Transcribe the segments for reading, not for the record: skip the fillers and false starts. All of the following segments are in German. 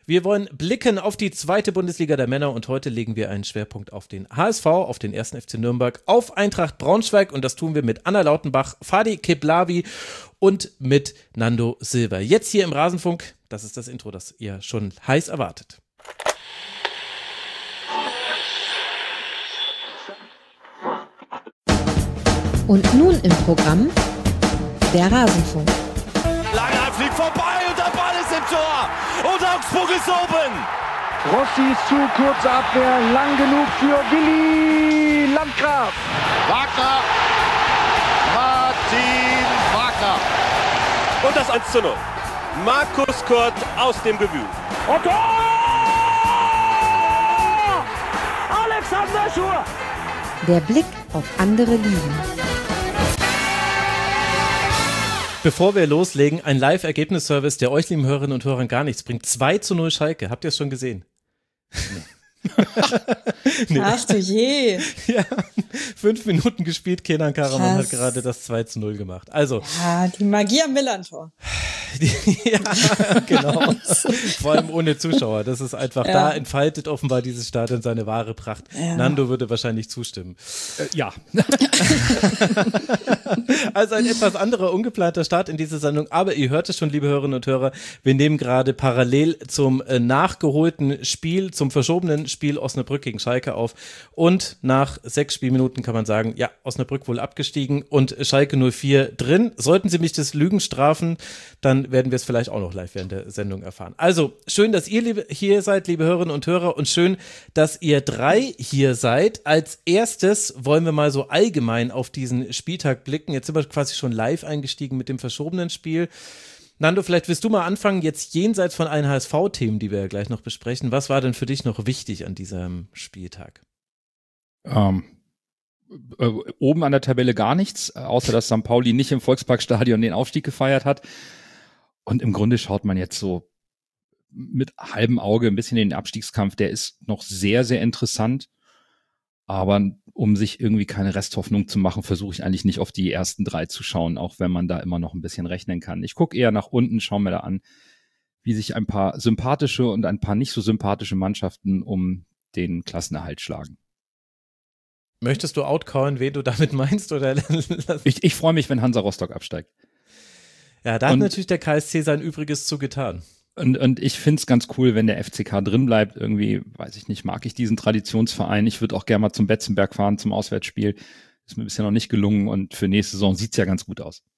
Wir wollen blicken auf die zweite Bundesliga der Männer und heute legen wir einen Schwerpunkt auf den HSV, auf den 1. FC Nürnberg, auf Eintracht Braunschweig und das tun wir mit Anna Lautenbach, Fadi Kiblavi und mit Nando Silva. Jetzt hier im Rasenfunk, das ist das Intro, das ihr schon heiß erwartet. Und nun im Programm der Rasenfunk. Langer fliegt vorbei und der Ball ist im Tor und Augsburg ist oben. Rossi ist zu, kurze Abwehr, lang genug für Willi Landgraf. Wagner, Martin Wagner. Und das 1:0. Markus Kurt aus dem Gewühl. Und Tor! Alexander Schur! Der Blick auf andere Ligen. Bevor wir loslegen, ein Live-Ergebnisservice, der euch, lieben Hörerinnen und Hörern, gar nichts bringt. 2:0 Schalke. Habt ihr es schon gesehen? Nee. Ach du je. Ja, 5 Minuten gespielt, Kenan Karaman hat gerade das 2:0 gemacht. Also. Ja, die Magie am Millantor. Ja, genau. Vor allem ohne Zuschauer. Das ist einfach, da entfaltet offenbar dieses Stadion seine wahre Pracht. Ja. Nando würde wahrscheinlich zustimmen. Ja. Also ein etwas anderer, ungeplanter Start in diese Sendung. Aber ihr hört es schon, liebe Hörerinnen und Hörer, wir nehmen gerade parallel zum nachgeholten Spiel, zum verschobenen Spiel Osnabrück gegen Schalke auf. Und nach 6 Spielminuten kann man sagen, ja, Osnabrück wohl abgestiegen und Schalke 04 drin. Sollten Sie mich des Lügens strafen, dann werden wir es vielleicht auch noch live während der Sendung erfahren. Also, schön, dass ihr hier seid, liebe Hörerinnen und Hörer, und schön, dass ihr 3 hier seid. Als erstes wollen wir mal so allgemein auf diesen Spieltag blicken. Jetzt sind wir quasi schon live eingestiegen mit dem verschobenen Spiel. Nando, vielleicht willst du mal anfangen, jetzt jenseits von allen HSV-Themen, die wir ja gleich noch besprechen. Was war denn für dich noch wichtig an diesem Spieltag? Oben an der Tabelle gar nichts, außer dass St. Pauli nicht im Volksparkstadion den Aufstieg gefeiert hat. Und im Grunde schaut man jetzt so mit halbem Auge ein bisschen in den Abstiegskampf. Der ist noch sehr, sehr interessant. Aber um sich irgendwie keine Resthoffnung zu machen, versuche ich eigentlich nicht auf die ersten 3 zu schauen, auch wenn man da immer noch ein bisschen rechnen kann. Ich gucke eher nach unten, schaue mir da an, wie sich ein paar sympathische und ein paar nicht so sympathische Mannschaften um den Klassenerhalt schlagen. Möchtest du outcallen, wen du damit meinst? Oder? Ich freue mich, wenn Hansa Rostock absteigt. Ja, da hat natürlich der KSC sein Übriges zugetan. Und ich finde es ganz cool, wenn der FCK drin bleibt. Irgendwie, weiß ich nicht, mag ich diesen Traditionsverein. Ich würde auch gerne mal zum Betzenberg fahren, zum Auswärtsspiel. Ist mir bisher noch nicht gelungen und für nächste Saison sieht es ja ganz gut aus.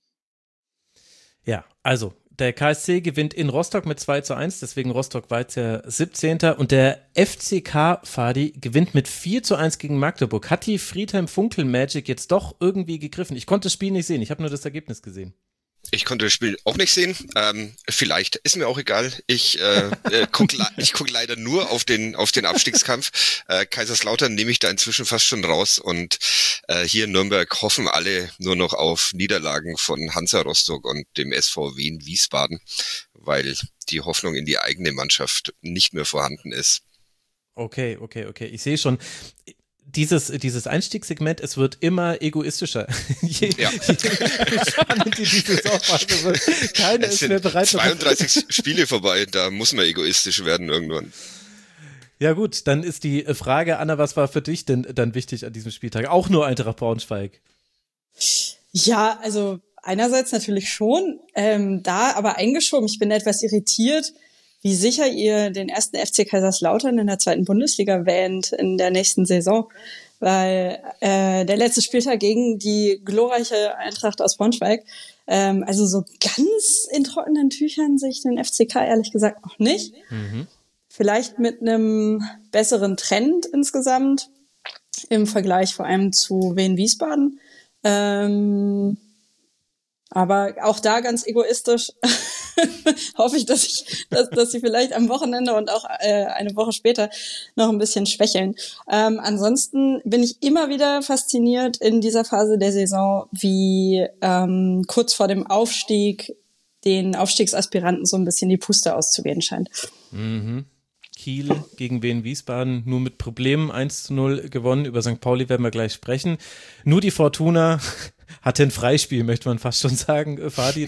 Ja, also der KSC gewinnt in Rostock mit 2:1, deswegen Rostock war jetzt ja 17. Und der FCK, Fadi, gewinnt mit 4:1 gegen Magdeburg. Hat die Friedhelm-Funkel-Magic jetzt doch irgendwie gegriffen? Ich konnte das Spiel nicht sehen, ich habe nur das Ergebnis gesehen. Ich konnte das Spiel auch nicht sehen. Vielleicht ist mir auch egal. Ich guck leider nur auf den Abstiegskampf. Kaiserslautern nehme ich da inzwischen fast schon raus und hier in Nürnberg hoffen alle nur noch auf Niederlagen von Hansa Rostock und dem SV Wien Wiesbaden, weil die Hoffnung in die eigene Mannschaft nicht mehr vorhanden ist. Okay. Ich sehe schon. Dieses Einstiegssegment, es wird immer egoistischer. Je spannend die Saison wird. Keiner ist mehr bereit. 32 Spiele vorbei, da muss man egoistisch werden irgendwann. Ja gut, dann ist die Frage, Anna, was war für dich denn dann wichtig an diesem Spieltag? Auch nur Eintracht Braunschweig? Ja, also einerseits natürlich schon, da aber eingeschoben. Ich bin etwas irritiert, wie sicher ihr den ersten FC Kaiserslautern in der 2. Bundesliga wähnt in der nächsten Saison. Weil der letzte Spieltag gegen die glorreiche Eintracht aus Braunschweig, also so ganz in trockenen Tüchern sehe ich den FCK ehrlich gesagt noch nicht. Mhm. Vielleicht mit einem besseren Trend insgesamt im Vergleich vor allem zu Wien Wiesbaden. Aber auch da ganz egoistisch hoffe ich, dass sie vielleicht am Wochenende und auch eine Woche später noch ein bisschen schwächeln. Ansonsten bin ich immer wieder fasziniert in dieser Phase der Saison, wie kurz vor dem Aufstieg den Aufstiegsaspiranten so ein bisschen die Puste auszugehen scheint. Mhm. Kiel gegen Wien Wiesbaden nur mit Problemen 1-0 gewonnen. Über St. Pauli werden wir gleich sprechen. Nur die Fortuna hatte ein Freispiel, möchte man fast schon sagen, Fadi.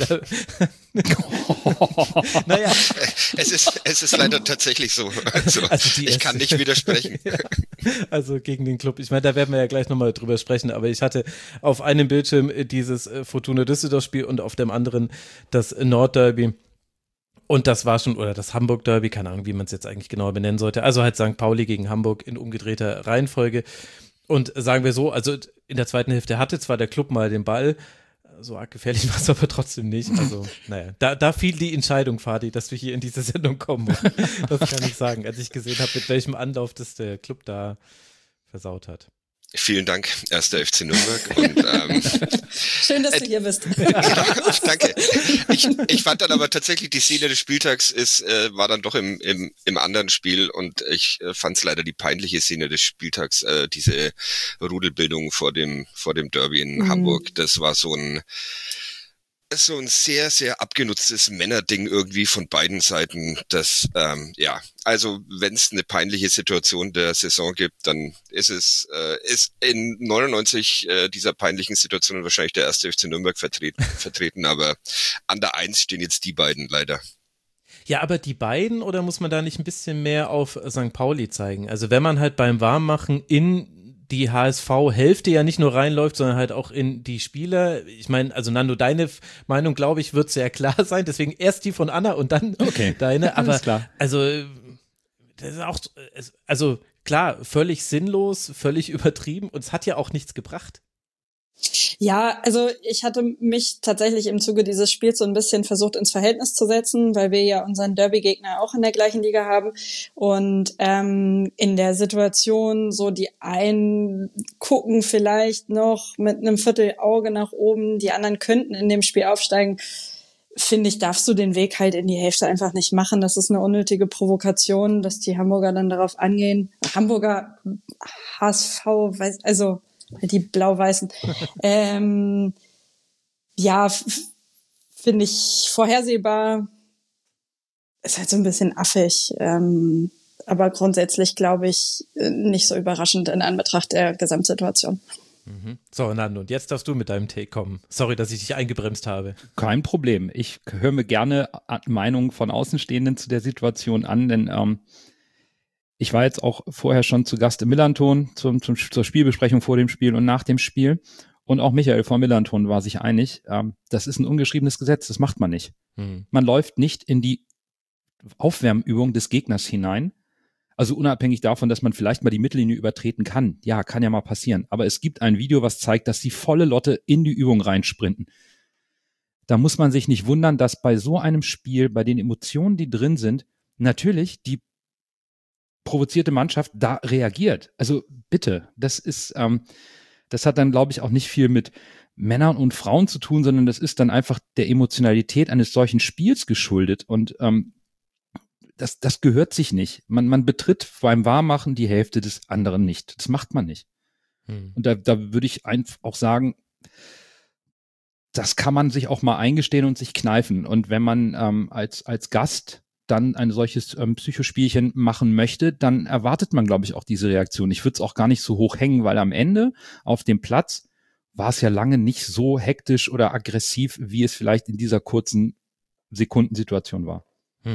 Naja. Es ist leider tatsächlich so. Also ich kann nicht widersprechen. Ja, also gegen den Club. Ich meine, da werden wir ja gleich nochmal drüber sprechen, aber ich hatte auf einem Bildschirm dieses Fortuna Düsseldorf-Spiel und auf dem anderen das Nordderby. Und das war schon, oder das Hamburg-Derby, keine Ahnung, wie man es jetzt eigentlich genauer benennen sollte. Also halt St. Pauli gegen Hamburg in umgedrehter Reihenfolge. Und sagen wir so, also in der zweiten Hälfte hatte zwar der Club mal den Ball, so arg gefährlich war es aber trotzdem nicht. Also, naja, da fiel die Entscheidung, Fadi, dass wir hier in diese Sendung kommen. Das kann ich sagen, als ich gesehen habe, mit welchem Anlauf das der Club da versaut hat. Vielen Dank, 1. FC Nürnberg. Und, schön, dass du hier bist. Ja, danke. Ich fand dann aber tatsächlich, die Szene des Spieltags war dann doch im anderen Spiel und ich fand es leider die peinliche Szene des Spieltags, diese Rudelbildung vor dem Derby in Hamburg. Das war so ein sehr, sehr abgenutztes Männerding irgendwie von beiden Seiten. Das, also wenn es eine peinliche Situation der Saison gibt, dann ist in 99 dieser peinlichen Situationen wahrscheinlich der 1. FC Nürnberg vertreten, aber an der 1 stehen jetzt die beiden leider. Ja, aber die beiden, oder muss man da nicht ein bisschen mehr auf St. Pauli zeigen? Also wenn man halt beim Warmmachen in die HSV-Hälfte ja nicht nur reinläuft, sondern halt auch in die Spieler. Ich meine, also Nando, deine Meinung, glaube ich, wird sehr klar sein. Deswegen erst die von Anna und dann deine. Aber klar. Also, das ist auch, also klar, völlig sinnlos, völlig übertrieben und es hat ja auch nichts gebracht. Ja, also ich hatte mich tatsächlich im Zuge dieses Spiels so ein bisschen versucht ins Verhältnis zu setzen, weil wir ja unseren Derby-Gegner auch in der gleichen Liga haben und in der Situation so die einen gucken vielleicht noch mit einem Viertelauge nach oben, die anderen könnten in dem Spiel aufsteigen. Finde ich, darfst du den Weg halt in die Hälfte einfach nicht machen. Das ist eine unnötige Provokation, dass die Hamburger dann darauf angehen. Hamburger HSV, also die Blau-Weißen. Ja, finde ich vorhersehbar. Ist halt so ein bisschen affig. Aber grundsätzlich glaube ich nicht so überraschend in Anbetracht der Gesamtsituation. So, Nando, und jetzt darfst du mit deinem Take kommen. Sorry, dass ich dich eingebremst habe. Kein Problem. Ich höre mir gerne Meinungen von Außenstehenden zu der Situation an, denn ich war jetzt auch vorher schon zu Gast im Millanton zur Spielbesprechung vor dem Spiel und nach dem Spiel. Und auch Michael vom Millanton war sich einig, das ist ein ungeschriebenes Gesetz, das macht man nicht. Man läuft nicht in die Aufwärmübung des Gegners hinein. Also unabhängig davon, dass man vielleicht mal die Mittellinie übertreten kann. Ja, kann ja mal passieren. Aber es gibt ein Video, was zeigt, dass die volle Lotte in die Übung reinsprinten. Da muss man sich nicht wundern, dass bei so einem Spiel, bei den Emotionen, die drin sind, natürlich die provozierte Mannschaft da reagiert. Also bitte, das ist, das hat dann, glaube ich, auch nicht viel mit Männern und Frauen zu tun, sondern das ist dann einfach der Emotionalität eines solchen Spiels geschuldet und das gehört sich nicht. Man betritt beim Warmmachen die Hälfte des anderen nicht. Das macht man nicht. Und da würde ich einfach auch sagen, das kann man sich auch mal eingestehen und sich kneifen. Und wenn man als Gast dann ein solches Psychospielchen machen möchte, dann erwartet man, glaube ich, auch diese Reaktion. Ich würde es auch gar nicht so hoch hängen, weil am Ende auf dem Platz war es ja lange nicht so hektisch oder aggressiv, wie es vielleicht in dieser kurzen Sekundensituation war.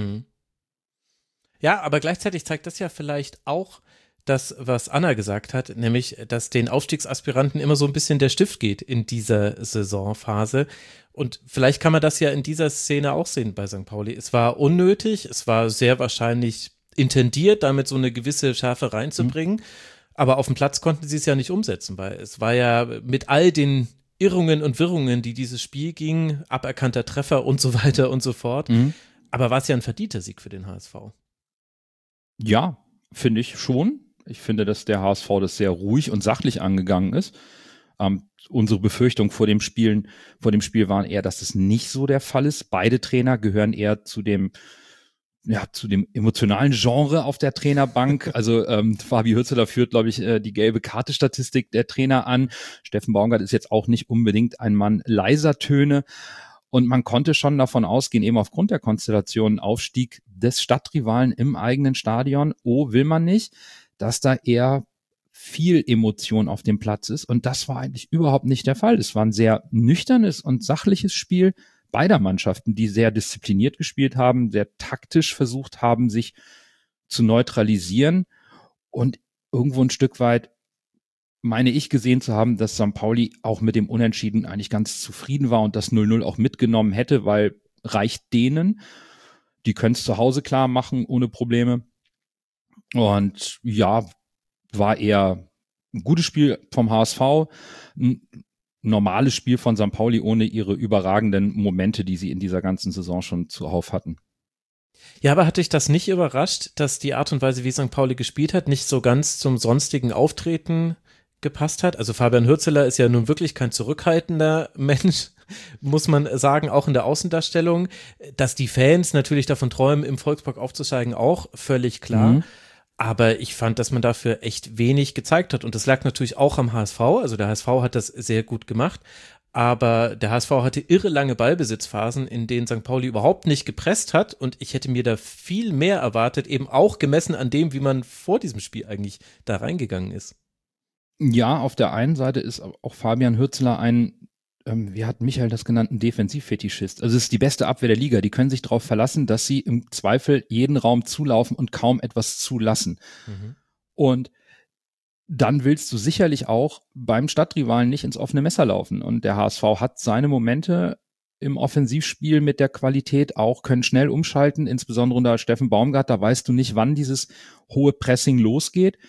Ja, aber gleichzeitig zeigt das ja vielleicht auch das, was Anna gesagt hat, nämlich, dass den Aufstiegsaspiranten immer so ein bisschen der Stift geht in dieser Saisonphase. Und vielleicht kann man das ja in dieser Szene auch sehen bei St. Pauli. Es war unnötig, es war sehr wahrscheinlich intendiert, damit so eine gewisse Schärfe reinzubringen. Aber auf dem Platz konnten sie es ja nicht umsetzen, weil es war ja mit all den Irrungen und Wirrungen, die dieses Spiel ging, aberkannter Treffer und so weiter und so fort. Aber war es ja ein verdienter Sieg für den HSV. Ja, finde ich schon. Ich finde, dass der HSV das sehr ruhig und sachlich angegangen ist. Unsere Befürchtung vor dem Spiel waren eher, dass es nicht so der Fall ist. Beide Trainer gehören eher zu dem emotionalen Genre auf der Trainerbank. Also Fabi Hürzeler führt, glaube ich, die gelbe Karte-Statistik der Trainer an. Steffen Baumgart ist jetzt auch nicht unbedingt ein Mann leiser Töne. Und man konnte schon davon ausgehen, eben aufgrund der Konstellation, Aufstieg des Stadtrivalen im eigenen Stadion, will man nicht, dass da eher viel Emotion auf dem Platz ist. Und das war eigentlich überhaupt nicht der Fall. Es war ein sehr nüchternes und sachliches Spiel beider Mannschaften, die sehr diszipliniert gespielt haben, sehr taktisch versucht haben, sich zu neutralisieren und irgendwo ein Stück weit meine ich gesehen zu haben, dass St. Pauli auch mit dem Unentschieden eigentlich ganz zufrieden war und das 0-0 auch mitgenommen hätte, weil reicht denen. Die können es zu Hause klar machen, ohne Probleme. Und ja, war eher ein gutes Spiel vom HSV, ein normales Spiel von St. Pauli ohne ihre überragenden Momente, die sie in dieser ganzen Saison schon zuhauf hatten. Ja, aber hat dich das nicht überrascht, dass die Art und Weise, wie St. Pauli gespielt hat, nicht so ganz zum sonstigen Auftreten gepasst hat? Also Fabian Hürzeler ist ja nun wirklich kein zurückhaltender Mensch, muss man sagen, auch in der Außendarstellung. Dass die Fans natürlich davon träumen, im Volkspark aufzusteigen, auch völlig klar. Mhm. Aber ich fand, dass man dafür echt wenig gezeigt hat. Und das lag natürlich auch am HSV. Also der HSV hat das sehr gut gemacht. Aber der HSV hatte irre lange Ballbesitzphasen, in denen St. Pauli überhaupt nicht gepresst hat. Und ich hätte mir da viel mehr erwartet, eben auch gemessen an dem, wie man vor diesem Spiel eigentlich da reingegangen ist. Ja, auf der einen Seite ist auch Fabian Hürzeler ein, wie hat Michael das genannt, ein Defensivfetischist. Also es ist die beste Abwehr der Liga. Die können sich darauf verlassen, dass sie im Zweifel jeden Raum zulaufen und kaum etwas zulassen. Mhm. Und dann willst du sicherlich auch beim Stadtrivalen nicht ins offene Messer laufen. Und der HSV hat seine Momente im Offensivspiel mit der Qualität auch, können schnell umschalten, insbesondere unter Steffen Baumgart. Da weißt du nicht, wann dieses hohe Pressing losgeht.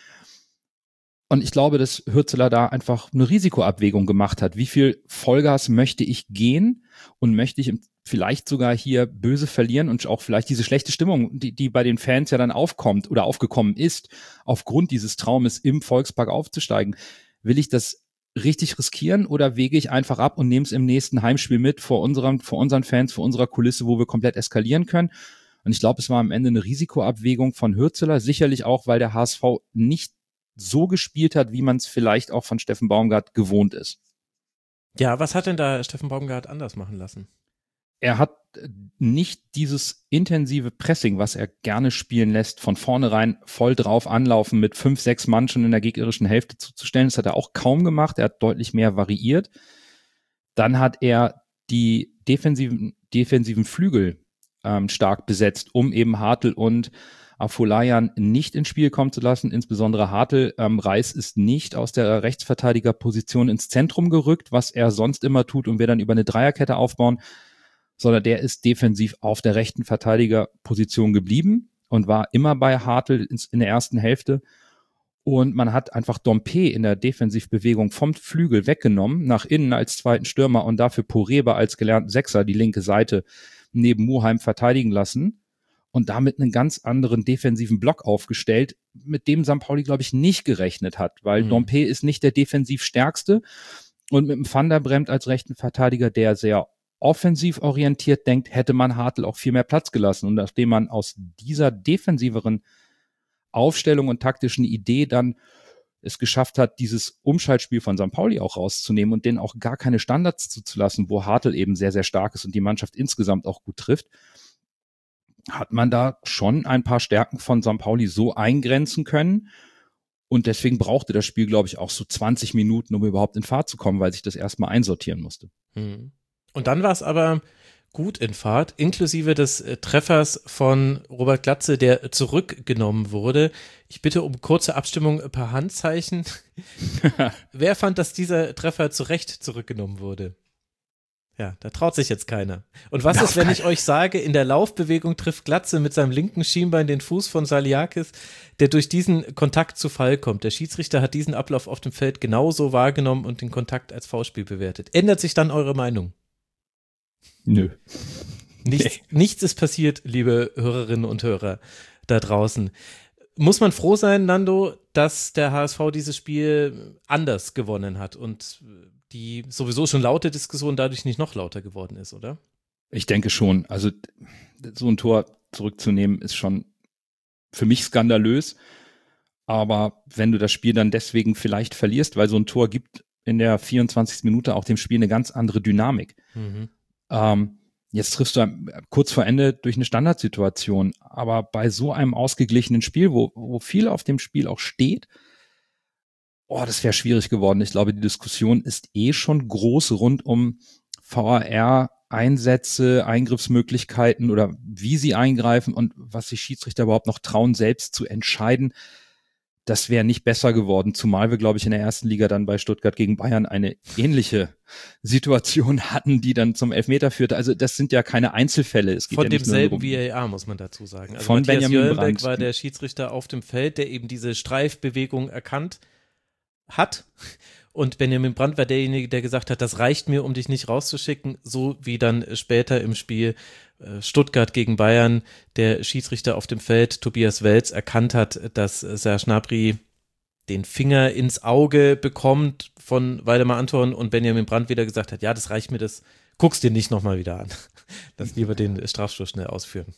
Und ich glaube, dass Hürzeler da einfach eine Risikoabwägung gemacht hat. Wie viel Vollgas möchte ich gehen und möchte ich vielleicht sogar hier böse verlieren und auch vielleicht diese schlechte Stimmung, die bei den Fans ja dann aufkommt oder aufgekommen ist, aufgrund dieses Traumes im Volkspark aufzusteigen. Will ich das richtig riskieren oder wege ich einfach ab und nehme es im nächsten Heimspiel mit vor unseren Fans, vor unserer Kulisse, wo wir komplett eskalieren können? Und ich glaube, es war am Ende eine Risikoabwägung von Hürzeler, sicherlich auch, weil der HSV nicht so gespielt hat, wie man es vielleicht auch von Steffen Baumgart gewohnt ist. Ja, was hat denn da Steffen Baumgart anders machen lassen? Er hat nicht dieses intensive Pressing, was er gerne spielen lässt, von vornherein voll drauf anlaufen, mit 5, 6 Mann schon in der gegnerischen Hälfte zuzustellen. Das hat er auch kaum gemacht. Er hat deutlich mehr variiert. Dann hat er die defensiven Flügel stark besetzt, um eben Hartl und Afolayan nicht ins Spiel kommen zu lassen, insbesondere Hartl. Reis ist nicht aus der Rechtsverteidigerposition ins Zentrum gerückt, was er sonst immer tut und wir dann über eine Dreierkette aufbauen, sondern der ist defensiv auf der rechten Verteidigerposition geblieben und war immer bei Hartl in der ersten Hälfte. Und man hat einfach Dompe in der Defensivbewegung vom Flügel weggenommen, nach innen als zweiten Stürmer und dafür Poreba als gelernten Sechser die linke Seite neben Muheim verteidigen lassen. Und damit einen ganz anderen defensiven Block aufgestellt, mit dem St. Pauli, glaube ich, nicht gerechnet hat, weil Dompe ist nicht der defensiv stärkste und mit dem Van der Bremt als rechten Verteidiger, der sehr offensiv orientiert denkt, hätte man Hartl auch viel mehr Platz gelassen. Und nachdem man aus dieser defensiveren Aufstellung und taktischen Idee dann es geschafft hat, dieses Umschaltspiel von St. Pauli auch rauszunehmen und denen auch gar keine Standards zuzulassen, wo Hartl eben sehr, sehr stark ist und die Mannschaft insgesamt auch gut trifft, hat man da schon ein paar Stärken von St. Pauli so eingrenzen können. Und deswegen brauchte das Spiel, glaube ich, auch so 20 Minuten, um überhaupt in Fahrt zu kommen, weil sich das erstmal einsortieren musste. Und dann war es aber gut in Fahrt, inklusive des Treffers von Robert Glatze, der zurückgenommen wurde. Ich bitte um kurze Abstimmung per Handzeichen. Wer fand, dass dieser Treffer zu Recht zurückgenommen wurde? Ja, da traut sich jetzt keiner. Und was ist, wenn ich euch sage, in der Laufbewegung trifft Glatze mit seinem linken Schienbein den Fuß von Saliakis, der durch diesen Kontakt zu Fall kommt. Der Schiedsrichter hat diesen Ablauf auf dem Feld genauso wahrgenommen und den Kontakt als Foulspiel bewertet. Ändert sich dann eure Meinung? Nö. Nichts ist passiert, liebe Hörerinnen und Hörer da draußen. Muss man froh sein, Nando, dass der HSV dieses Spiel anders gewonnen hat und die sowieso schon laute Diskussion dadurch nicht noch lauter geworden ist, oder? Ich denke schon. Also so ein Tor zurückzunehmen ist schon für mich skandalös. Aber wenn du das Spiel dann deswegen vielleicht verlierst, weil so ein Tor gibt in der 24. Minute auch dem Spiel eine ganz andere Dynamik. Jetzt triffst du kurz vor Ende durch eine Standardsituation, aber bei so einem ausgeglichenen Spiel, wo viel auf dem Spiel auch steht, das wäre schwierig geworden. Ich glaube, die Diskussion ist schon groß rund um VAR-Einsätze, Eingriffsmöglichkeiten oder wie sie eingreifen und was sich Schiedsrichter überhaupt noch trauen, selbst zu entscheiden. Das wäre nicht besser geworden, zumal wir, glaube ich, in der ersten Liga dann bei Stuttgart gegen Bayern eine ähnliche Situation hatten, die dann zum Elfmeter führte. Also das sind ja keine Einzelfälle. Es geht von ja nicht demselben nur VAR, muss man dazu sagen. Also von Matthias Benjamin Jöllenbeck Brandt war der Schiedsrichter auf dem Feld, der eben diese Streifbewegung erkannt hat. Und Benjamin Brandt war derjenige, der gesagt hat, das reicht mir, um dich nicht rauszuschicken, so wie dann später im Spiel Stuttgart gegen Bayern der Schiedsrichter auf dem Feld, Tobias Welz, erkannt hat, dass Serge Gnabry den Finger ins Auge bekommt von Waldemar Anton und Benjamin Brandt wieder gesagt hat, ja, das reicht mir, das guckst dir nicht nochmal wieder an. Lass lieber den Strafstoß schnell ausführen.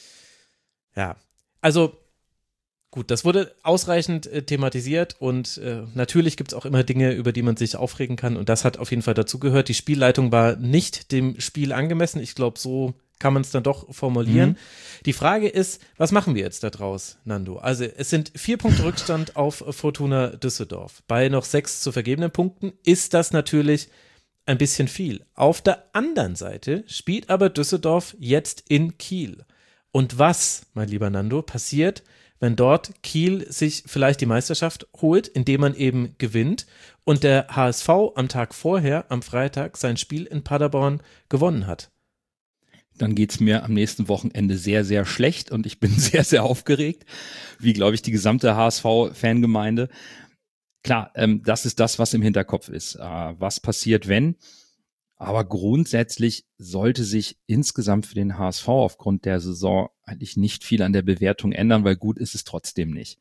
Ja, also gut, das wurde ausreichend thematisiert und natürlich gibt es auch immer Dinge, über die man sich aufregen kann und das hat auf jeden Fall dazu gehört. Die Spielleitung war nicht dem Spiel angemessen. Ich glaube, so kann man es dann doch formulieren. Die Frage ist, was machen wir jetzt da draus, Nando? Also es sind 4 Punkte Rückstand auf Fortuna Düsseldorf. Bei noch 6 zu vergebenen Punkten ist das natürlich ein bisschen viel. Auf der anderen Seite spielt aber Düsseldorf jetzt in Kiel. Und was, mein lieber Nando, passiert, wenn dort Kiel sich vielleicht die Meisterschaft holt, indem man eben gewinnt und der HSV am Tag vorher, am Freitag, sein Spiel in Paderborn gewonnen hat? Dann geht's mir am nächsten Wochenende sehr, sehr schlecht und ich bin sehr, sehr aufgeregt, wie, glaube ich, die gesamte HSV-Fangemeinde. Klar, das ist das, was im Hinterkopf ist. Was passiert, wenn? Aber grundsätzlich sollte sich insgesamt für den HSV aufgrund der Saison eigentlich nicht viel an der Bewertung ändern, weil gut ist es trotzdem nicht.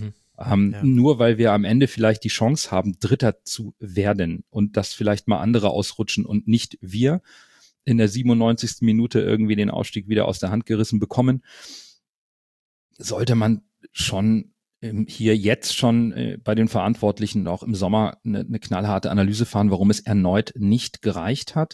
Nur weil wir am Ende vielleicht die Chance haben, Dritter zu werden und dass vielleicht mal andere ausrutschen und nicht wir in der 97. Minute irgendwie den Ausstieg wieder aus der Hand gerissen bekommen, sollte man schon hier jetzt schon bei den Verantwortlichen auch im Sommer eine knallharte Analyse fahren, warum es erneut nicht gereicht hat.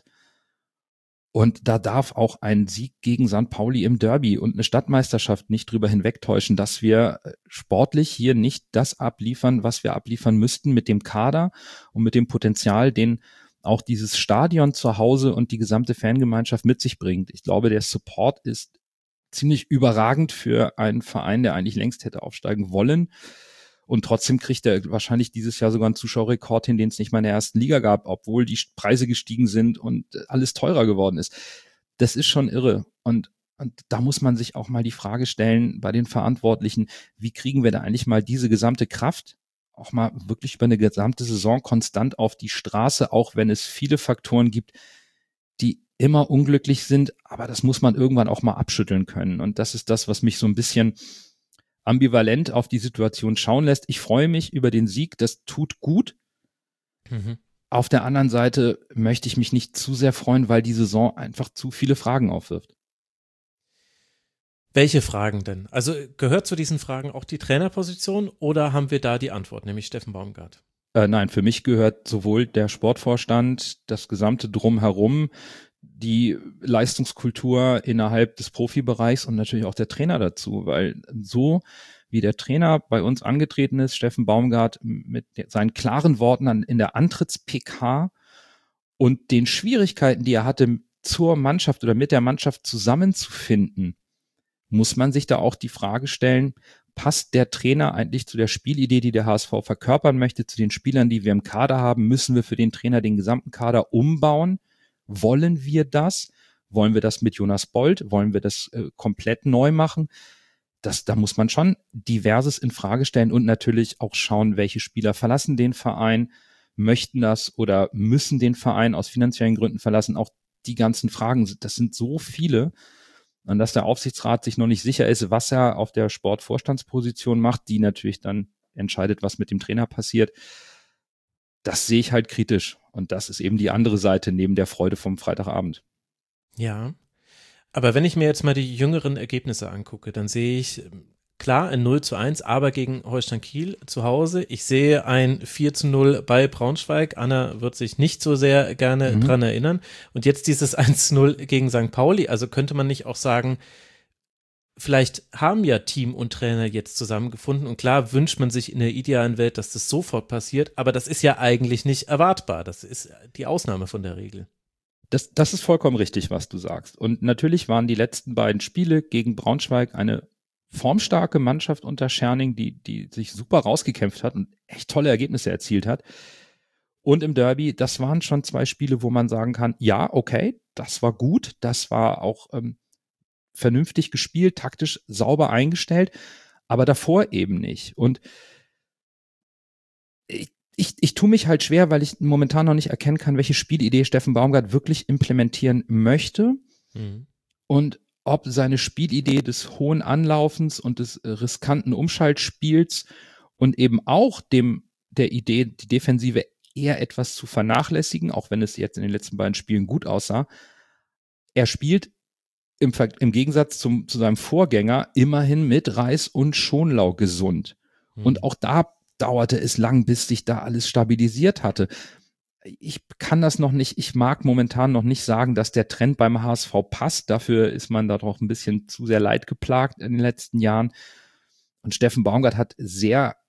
Und da darf auch ein Sieg gegen St. Pauli im Derby und eine Stadtmeisterschaft nicht drüber hinwegtäuschen, dass wir sportlich hier nicht das abliefern, was wir abliefern müssten mit dem Kader und mit dem Potenzial, den auch dieses Stadion zu Hause und die gesamte Fangemeinschaft mit sich bringt. Ich glaube, der Support ist ziemlich überragend für einen Verein, der eigentlich längst hätte aufsteigen wollen. Und trotzdem kriegt er wahrscheinlich dieses Jahr sogar einen Zuschauerrekord hin, den es nicht mal in der ersten Liga gab, obwohl die Preise gestiegen sind und alles teurer geworden ist. Das ist schon irre. Und da muss man sich auch mal die Frage stellen bei den Verantwortlichen, wie kriegen wir da eigentlich mal diese gesamte Kraft auch mal wirklich über eine gesamte Saison konstant auf die Straße, auch wenn es viele Faktoren gibt, die immer unglücklich sind, aber das muss man irgendwann auch mal abschütteln können. Und das ist das, was mich so ein bisschen ambivalent auf die Situation schauen lässt. Ich freue mich über den Sieg, das tut gut. Auf der anderen Seite möchte ich mich nicht zu sehr freuen, weil die Saison einfach zu viele Fragen aufwirft. Welche Fragen denn? Also gehört zu diesen Fragen auch die Trainerposition oder haben wir da die Antwort, nämlich Steffen Baumgart? Nein, für mich gehört sowohl der Sportvorstand, das gesamte Drumherum, die Leistungskultur innerhalb des Profibereichs und natürlich auch der Trainer dazu, weil so wie der Trainer bei uns angetreten ist, Steffen Baumgart, mit seinen klaren Worten in der Antritts-PK und den Schwierigkeiten, die er hatte, zur Mannschaft oder mit der Mannschaft zusammenzufinden, muss man sich da auch die Frage stellen, passt der Trainer eigentlich zu der Spielidee, die der HSV verkörpern möchte, zu den Spielern, die wir im Kader haben? Müssen wir für den Trainer den gesamten Kader umbauen? Wollen wir das? Wollen wir das mit Jonas Bold? Wollen wir das komplett neu machen? Da muss man schon Diverses in Frage stellen und natürlich auch schauen, welche Spieler verlassen den Verein, möchten das oder müssen den Verein aus finanziellen Gründen verlassen. Auch die ganzen Fragen, das sind so viele. Und dass der Aufsichtsrat sich noch nicht sicher ist, was er auf der Sportvorstandsposition macht, die natürlich dann entscheidet, was mit dem Trainer passiert. Das sehe ich halt kritisch. Und das ist eben die andere Seite neben der Freude vom Freitagabend. Ja, aber wenn ich mir jetzt mal die jüngeren Ergebnisse angucke, dann sehe ich klar, ein 0:1, aber gegen Holstein Kiel zu Hause. Ich sehe ein 4:0 bei Braunschweig. Anna wird sich nicht so sehr gerne dran erinnern. Und jetzt dieses 1:0 gegen St. Pauli. Also könnte man nicht auch sagen, vielleicht haben ja Team und Trainer jetzt zusammengefunden. Und klar wünscht man sich in der idealen Welt, dass das sofort passiert. Aber das ist ja eigentlich nicht erwartbar. Das ist die Ausnahme von der Regel. Das ist vollkommen richtig, was du sagst. Und natürlich waren die letzten beiden Spiele gegen Braunschweig eine formstarke Mannschaft unter Scherning, die sich super rausgekämpft hat und echt tolle Ergebnisse erzielt hat. Und im Derby, das waren schon 2 Spiele, wo man sagen kann, ja, okay, das war gut, das war auch vernünftig gespielt, taktisch sauber eingestellt, aber davor eben nicht. Und ich tue mich halt schwer, weil ich momentan noch nicht erkennen kann, welche Spielidee Steffen Baumgart wirklich implementieren möchte und ob seine Spielidee des hohen Anlaufens und des riskanten Umschaltspiels und eben auch der Idee, die Defensive eher etwas zu vernachlässigen, auch wenn es jetzt in den letzten beiden Spielen gut aussah. Er spielt im Gegensatz zu seinem Vorgänger immerhin mit Reis und Schonlau gesund. Und auch da dauerte es lang, bis sich da alles stabilisiert hatte. Ich kann das noch nicht, ich mag momentan noch nicht sagen, dass der Trend beim HSV passt. Dafür ist man da doch ein bisschen zu sehr leidgeplagt in den letzten Jahren. Und Steffen Baumgart hat mit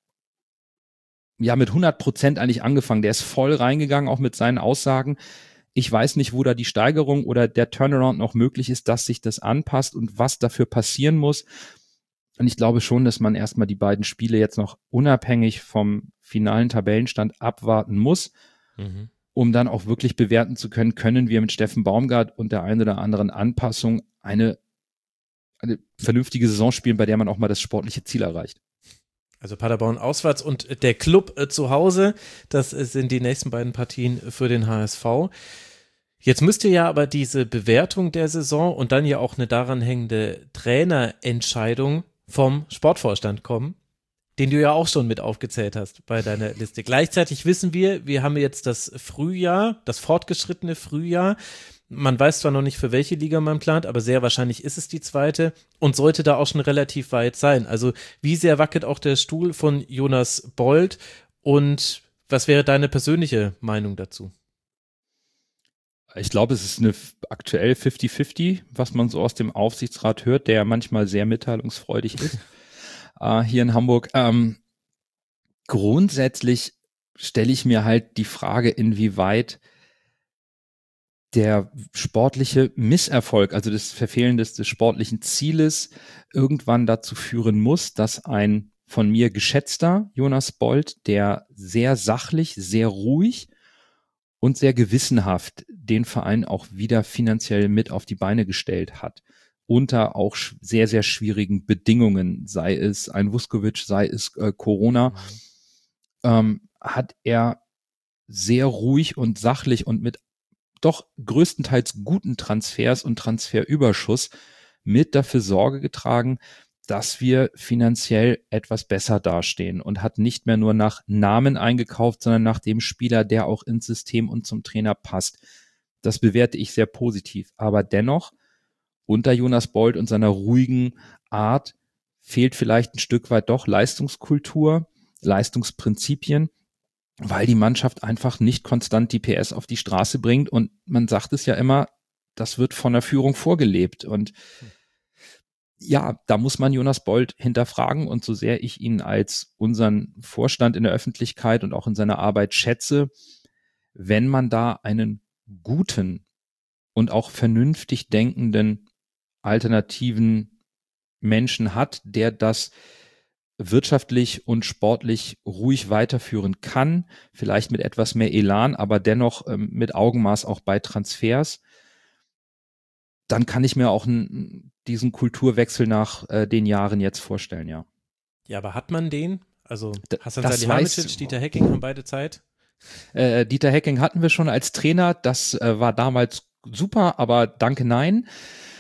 100% eigentlich angefangen. Der ist voll reingegangen, auch mit seinen Aussagen. Ich weiß nicht, wo da die Steigerung oder der Turnaround noch möglich ist, dass sich das anpasst und was dafür passieren muss. Und ich glaube schon, dass man erstmal die beiden Spiele jetzt noch unabhängig vom finalen Tabellenstand abwarten muss, um dann auch wirklich bewerten zu können, können wir mit Steffen Baumgart und der einen oder anderen Anpassung eine vernünftige Saison spielen, bei der man auch mal das sportliche Ziel erreicht. Also Paderborn auswärts und der Club zu Hause, das sind die nächsten beiden Partien für den HSV. Jetzt müsste ja aber diese Bewertung der Saison und dann ja auch eine daran hängende Trainerentscheidung vom Sportvorstand kommen, den du ja auch schon mit aufgezählt hast bei deiner Liste. Gleichzeitig wissen wir haben jetzt das Frühjahr, das fortgeschrittene Frühjahr. Man weiß zwar noch nicht, für welche Liga man plant, aber sehr wahrscheinlich ist es die zweite und sollte da auch schon relativ weit sein. Also wie sehr wackelt auch der Stuhl von Jonas Bold und was wäre deine persönliche Meinung dazu? Ich glaube, es ist eine aktuell 50-50, was man so aus dem Aufsichtsrat hört, der ja manchmal sehr mitteilungsfreudig ist, hier in Hamburg. Grundsätzlich stelle ich mir halt die Frage, inwieweit der sportliche Misserfolg, also das Verfehlen des sportlichen Zieles, irgendwann dazu führen muss, dass ein von mir geschätzter Jonas Bold, der sehr sachlich, sehr ruhig und sehr gewissenhaft den Verein auch wieder finanziell mit auf die Beine gestellt hat. Unter auch sehr, sehr schwierigen Bedingungen, sei es ein Vuskovic, sei es Corona, hat er sehr ruhig und sachlich und mit doch größtenteils guten Transfers und Transferüberschuss mit dafür Sorge getragen, dass wir finanziell etwas besser dastehen und hat nicht mehr nur nach Namen eingekauft, sondern nach dem Spieler, der auch ins System und zum Trainer passt. Das bewerte ich sehr positiv. Aber dennoch, unter Jonas Bold und seiner ruhigen Art fehlt vielleicht ein Stück weit doch Leistungskultur, Leistungsprinzipien, weil die Mannschaft einfach nicht konstant die PS auf die Straße bringt. Und man sagt es ja immer, das wird von der Führung vorgelebt. Und ja, da muss man Jonas Bold hinterfragen, und so sehr ich ihn als unseren Vorstand in der Öffentlichkeit und auch in seiner Arbeit schätze, wenn man da einen guten und auch vernünftig denkenden alternativen Menschen hat, der das wirtschaftlich und sportlich ruhig weiterführen kann, vielleicht mit etwas mehr Elan, aber dennoch mit Augenmaß auch bei Transfers, dann kann ich mir auch diesen Kulturwechsel nach den Jahren jetzt vorstellen, ja. Ja, aber hat man den? Also Hasan Salihamidzic, Dieter Hecking haben beide Zeit? Dieter Hecking hatten wir schon als Trainer, das war damals super, aber danke, nein.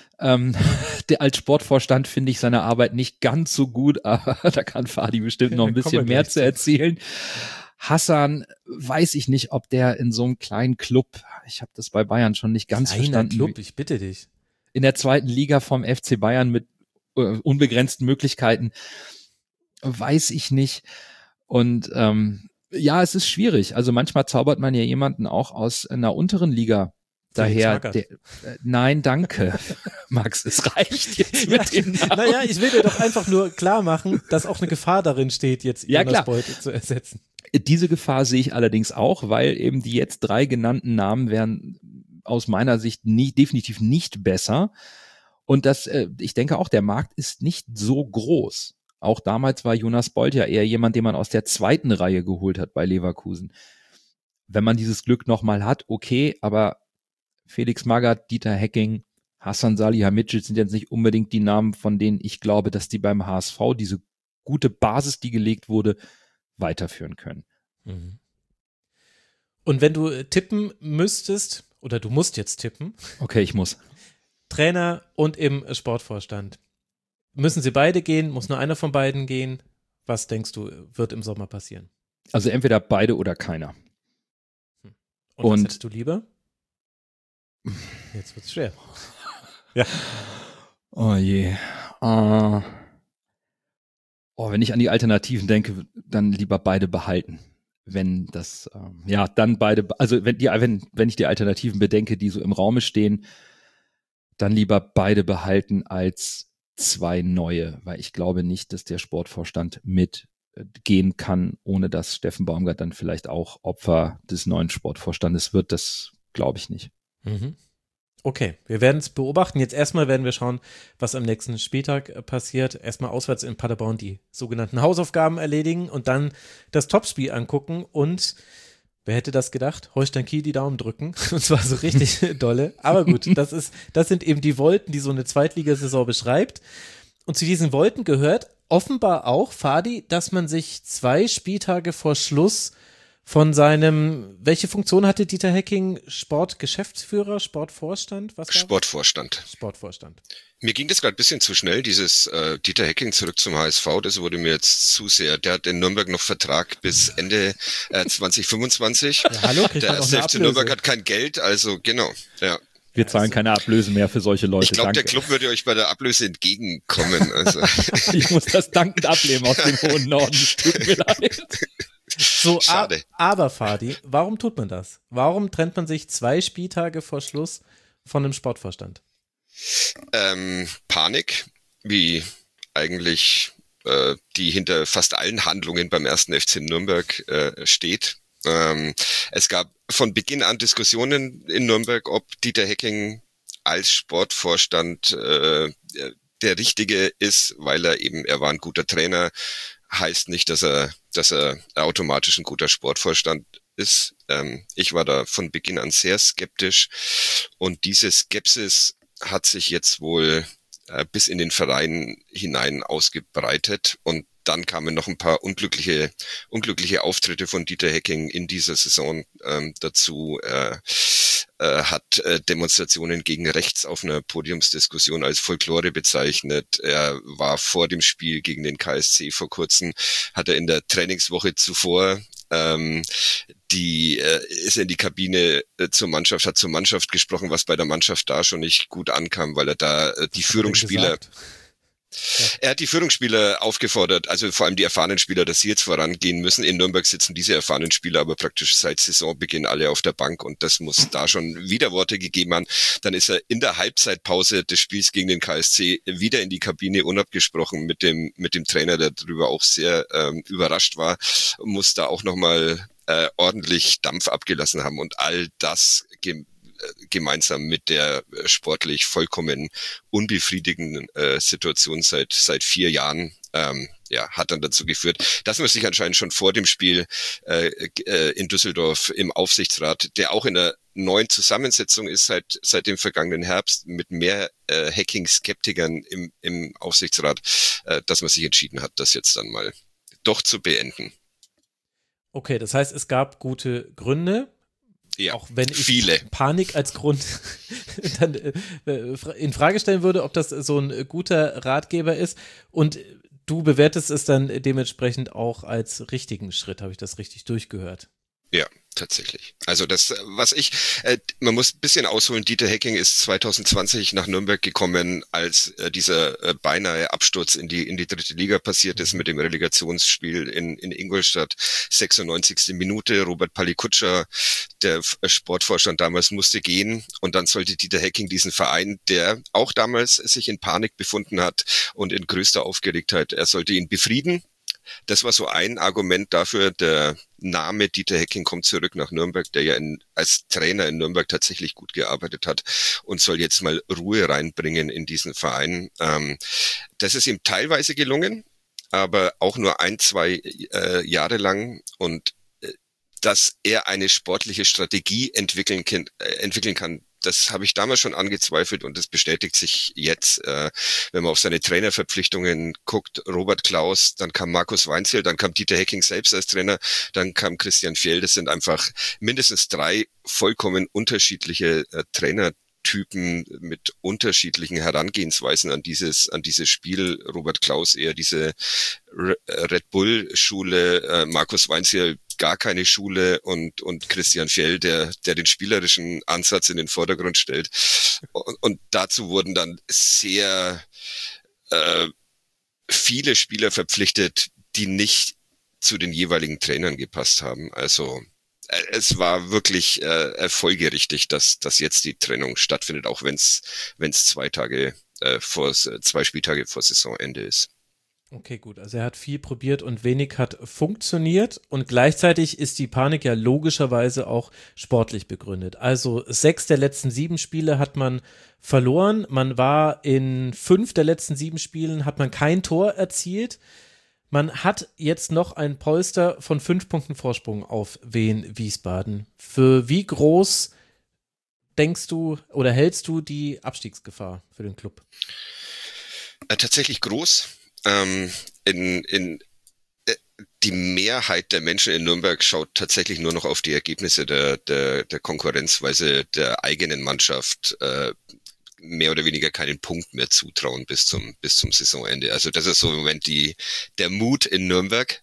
Als Sportvorstand finde ich seine Arbeit nicht ganz so gut, aber da kann Fadi bestimmt noch ein bisschen mehr zu erzählen. Hasan, weiß ich nicht, ob der in so einem kleinen Club, ich habe das bei Bayern schon nicht ganz verstanden. Club, ich bitte dich. In der zweiten Liga vom FC Bayern mit unbegrenzten Möglichkeiten, weiß ich nicht. Und ja, es ist schwierig. Also manchmal zaubert man ja jemanden auch aus einer unteren Liga daher. Nein, danke, Max, es reicht jetzt mit dem Namen. Naja, ich will dir doch einfach nur klar machen, dass auch eine Gefahr darin steht, jetzt Jonas Bolte zu ersetzen. Diese Gefahr sehe ich allerdings auch, weil eben die jetzt 3 genannten Namen wären aus meiner Sicht definitiv nicht besser. Und ich denke auch, der Markt ist nicht so groß. Auch damals war Jonas Bolt ja eher jemand, den man aus der 2. Reihe geholt hat bei Leverkusen. Wenn man dieses Glück nochmal hat, okay, aber Felix Magath, Dieter Hecking, Hasan Salihamidzic sind jetzt nicht unbedingt die Namen, von denen ich glaube, dass die beim HSV diese gute Basis, die gelegt wurde, weiterführen können. Mhm. Und wenn du tippen müsstest, oder du musst jetzt tippen. Okay, ich muss. Trainer und im Sportvorstand. Müssen sie beide gehen? Muss nur einer von beiden gehen? Was denkst du, wird im Sommer passieren? Also entweder beide oder keiner. Und was hättest du lieber? Jetzt wird's schwer. Ja. Oh je. Wenn ich an die Alternativen denke, dann lieber beide behalten. Wenn das, dann beide, also wenn ich die Alternativen bedenke, die so im Raume stehen, dann lieber beide behalten als 2 neue, weil ich glaube nicht, dass der Sportvorstand mitgehen kann, ohne dass Steffen Baumgart dann vielleicht auch Opfer des neuen Sportvorstandes wird. Das glaube ich nicht. Mhm. Okay, wir werden es beobachten. Jetzt erstmal werden wir schauen, was am nächsten Spieltag passiert. Erstmal auswärts in Paderborn die sogenannten Hausaufgaben erledigen und dann das Topspiel angucken und wer hätte das gedacht? Holstein Kiel die Daumen drücken. Und zwar so richtig dolle. Aber gut, das sind eben die Wolken, die so eine Zweitligasaison beschreibt. Und zu diesen Wolken gehört offenbar auch, Fadi, dass man sich 2 Spieltage vor Schluss von welche Funktion hatte Dieter Hecking? Sportgeschäftsführer, Sportvorstand? Was Sportvorstand. Sportvorstand. Mir ging das gerade ein bisschen zu schnell, dieses Dieter Hecking zurück zum HSV, das wurde mir jetzt zu sehr. Der hat in Nürnberg noch Vertrag bis Ende 2025. Ja, hallo, kriegt der FC Nürnberg hat kein Geld, also genau, ja. Wir zahlen keine Ablöse mehr für solche Leute. Ich glaube, der Club würde euch bei der Ablöse entgegenkommen. Also. Ich muss das dankend ablehnen aus dem hohen Norden. Tut mir leid. So, schade. Aber Fadi, warum tut man das? Warum trennt man sich 2 Spieltage vor Schluss von einem Sportvorstand? Panik, wie eigentlich die hinter fast allen Handlungen beim 1. FC Nürnberg steht. Es gab von Beginn an Diskussionen in Nürnberg, ob Dieter Hecking als Sportvorstand der Richtige ist, weil er war ein guter Trainer, heißt nicht, dass er automatisch ein guter Sportvorstand ist. Ich war da von Beginn an sehr skeptisch und diese Skepsis hat sich jetzt wohl bis in den Verein hinein ausgebreitet und dann kamen noch ein paar unglückliche Auftritte von Dieter Hecking in dieser Saison dazu. Hat Demonstrationen gegen rechts auf einer Podiumsdiskussion als Folklore bezeichnet. Er war vor dem Spiel gegen den KSC vor kurzem, hat er in der Trainingswoche zuvor ist in die Kabine zur Mannschaft gesprochen, was bei der Mannschaft da schon nicht gut ankam, weil er da die Führungsspieler Er hat die Führungsspieler aufgefordert, also vor allem die erfahrenen Spieler, dass sie jetzt vorangehen müssen. In Nürnberg sitzen diese erfahrenen Spieler aber praktisch seit Saisonbeginn alle auf der Bank und das muss da schon Widerworte gegeben haben. Dann ist er in der Halbzeitpause des Spiels gegen den KSC wieder in die Kabine unabgesprochen mit dem Trainer, der darüber auch sehr überrascht war, muss da auch nochmal ordentlich Dampf abgelassen haben und all das gemeinsam mit der sportlich vollkommen unbefriedigenden Situation seit 4 Jahren hat dann dazu geführt, dass man sich anscheinend schon vor dem Spiel in Düsseldorf im Aufsichtsrat, der auch in der neuen Zusammensetzung ist seit dem vergangenen Herbst mit mehr Hacking-Skeptikern im Aufsichtsrat, dass man sich entschieden hat, das jetzt dann mal doch zu beenden. Okay, das heißt, es gab gute Gründe. Ja, auch wenn ich viele. Panik als Grund dann in Frage stellen würde, ob das so ein guter Ratgeber ist. Und du bewertest es dann dementsprechend auch als richtigen Schritt. Habe ich das richtig durchgehört? Ja, tatsächlich. Also man muss ein bisschen ausholen, Dieter Hecking ist 2020 nach Nürnberg gekommen, als dieser beinahe Absturz in die dritte Liga passiert ist mit dem Relegationsspiel in Ingolstadt, 96. Minute, Robert Palikutscher, der Sportvorstand damals, musste gehen und dann sollte Dieter Hecking diesen Verein, der auch damals sich in Panik befunden hat und in größter Aufgeregtheit, er sollte ihn befrieden. Das war so ein Argument dafür, der Name Dieter Hecking kommt zurück nach Nürnberg, der ja als Trainer in Nürnberg tatsächlich gut gearbeitet hat und soll jetzt mal Ruhe reinbringen in diesen Verein. Das ist ihm teilweise gelungen, aber auch nur 1-2 Jahre lang, und dass er eine sportliche Strategie entwickeln kann, das habe ich damals schon angezweifelt und das bestätigt sich jetzt, wenn man auf seine Trainerverpflichtungen guckt. Robert Klaus, dann kam Markus Weinzierl, dann kam Dieter Hecking selbst als Trainer, dann kam Christian Fjell. Das sind einfach mindestens 3 vollkommen unterschiedliche Trainertypen mit unterschiedlichen Herangehensweisen an dieses Spiel. Robert Klaus eher diese Red Bull Schule, Markus Weinzierl gar keine Schule und Christian Fjell, der den spielerischen Ansatz in den Vordergrund stellt. Und dazu wurden dann sehr viele Spieler verpflichtet, die nicht zu den jeweiligen Trainern gepasst haben. Also es war wirklich folgerichtig, dass jetzt die Trennung stattfindet, auch wenn es 2 Spieltage vor Saisonende ist. Okay, gut. Also er hat viel probiert und wenig hat funktioniert, und gleichzeitig ist die Panik ja logischerweise auch sportlich begründet. Also 6 der letzten 7 Spiele hat man verloren. Man war in 5 der letzten 7 Spielen, hat man kein Tor erzielt. Man hat jetzt noch ein Polster von 5 Punkten Vorsprung auf Wien Wiesbaden. Für wie groß denkst du oder hältst du die Abstiegsgefahr für den Club? Tatsächlich groß. Die Mehrheit der Menschen in Nürnberg schaut tatsächlich nur noch auf die Ergebnisse der Konkurrenz, weil sie der eigenen Mannschaft mehr oder weniger keinen Punkt mehr zutrauen bis zum Saisonende. Also das ist so im Moment der Mut in Nürnberg.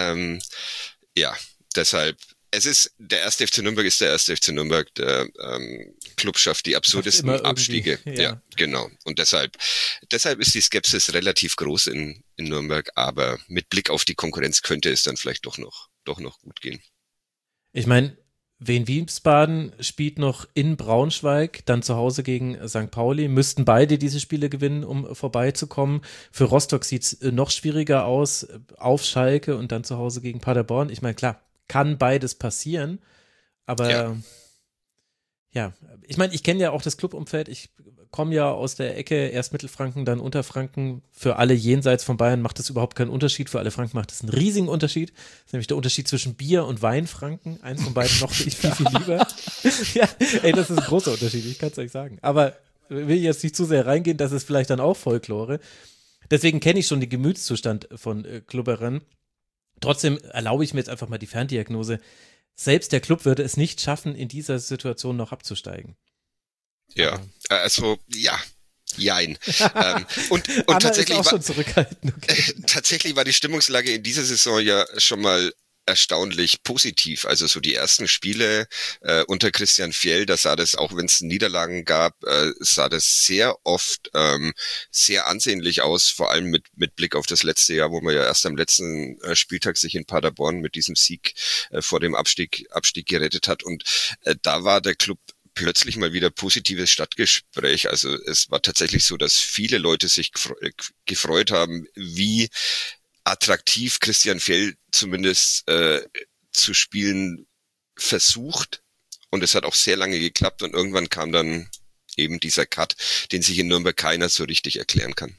Deshalb, der 1. FC Nürnberg ist der 1. FC Nürnberg, der Club schafft die absurdesten Abstiege. Ja, genau. Und deshalb ist die Skepsis relativ groß in Nürnberg, aber mit Blick auf die Konkurrenz könnte es dann vielleicht doch noch gut gehen. Ich meine, Wien Wiesbaden spielt noch in Braunschweig, dann zu Hause gegen St. Pauli, müssten beide diese Spiele gewinnen, um vorbeizukommen. Für Rostock sieht es noch schwieriger aus, auf Schalke und dann zu Hause gegen Paderborn. Ich meine, klar, kann beides passieren, aber ja, ich meine, ich kenne ja auch das Clubumfeld, ich komme ja aus der Ecke, erst Mittelfranken, dann Unterfranken. Für alle jenseits von Bayern macht das überhaupt keinen Unterschied, für alle Franken macht das einen riesigen Unterschied. Das ist nämlich der Unterschied zwischen Bier und Weinfranken, eins von beiden noch viel, viel lieber. Ja, ey, das ist ein großer Unterschied, ich kann es euch sagen. Aber will jetzt nicht zu sehr reingehen, das ist vielleicht dann auch Folklore. Deswegen kenne ich schon den Gemütszustand von Klubberern. Trotzdem erlaube ich mir jetzt einfach mal die Ferndiagnose. Selbst der Club würde es nicht schaffen, in dieser Situation noch abzusteigen. Ja, also, jein. Und Anna tatsächlich ist auch schon zurückhaltend. Okay. Tatsächlich war die Stimmungslage in dieser Saison ja schon mal erstaunlich positiv. Also so die ersten Spiele unter Christian Fjell, da sah das, auch wenn es Niederlagen gab, sah das sehr oft sehr ansehnlich aus, vor allem mit Blick auf das letzte Jahr, wo man ja erst am letzten Spieltag sich in Paderborn mit diesem Sieg vor dem Abstieg gerettet hat. Und da war der Club plötzlich mal wieder positives Stadtgespräch. Also es war tatsächlich so, dass viele Leute sich gefreut haben, wie attraktiv Christian Fjell zumindest zu spielen versucht. Und es hat auch sehr lange geklappt und irgendwann kam dann eben dieser Cut, den sich in Nürnberg keiner so richtig erklären kann.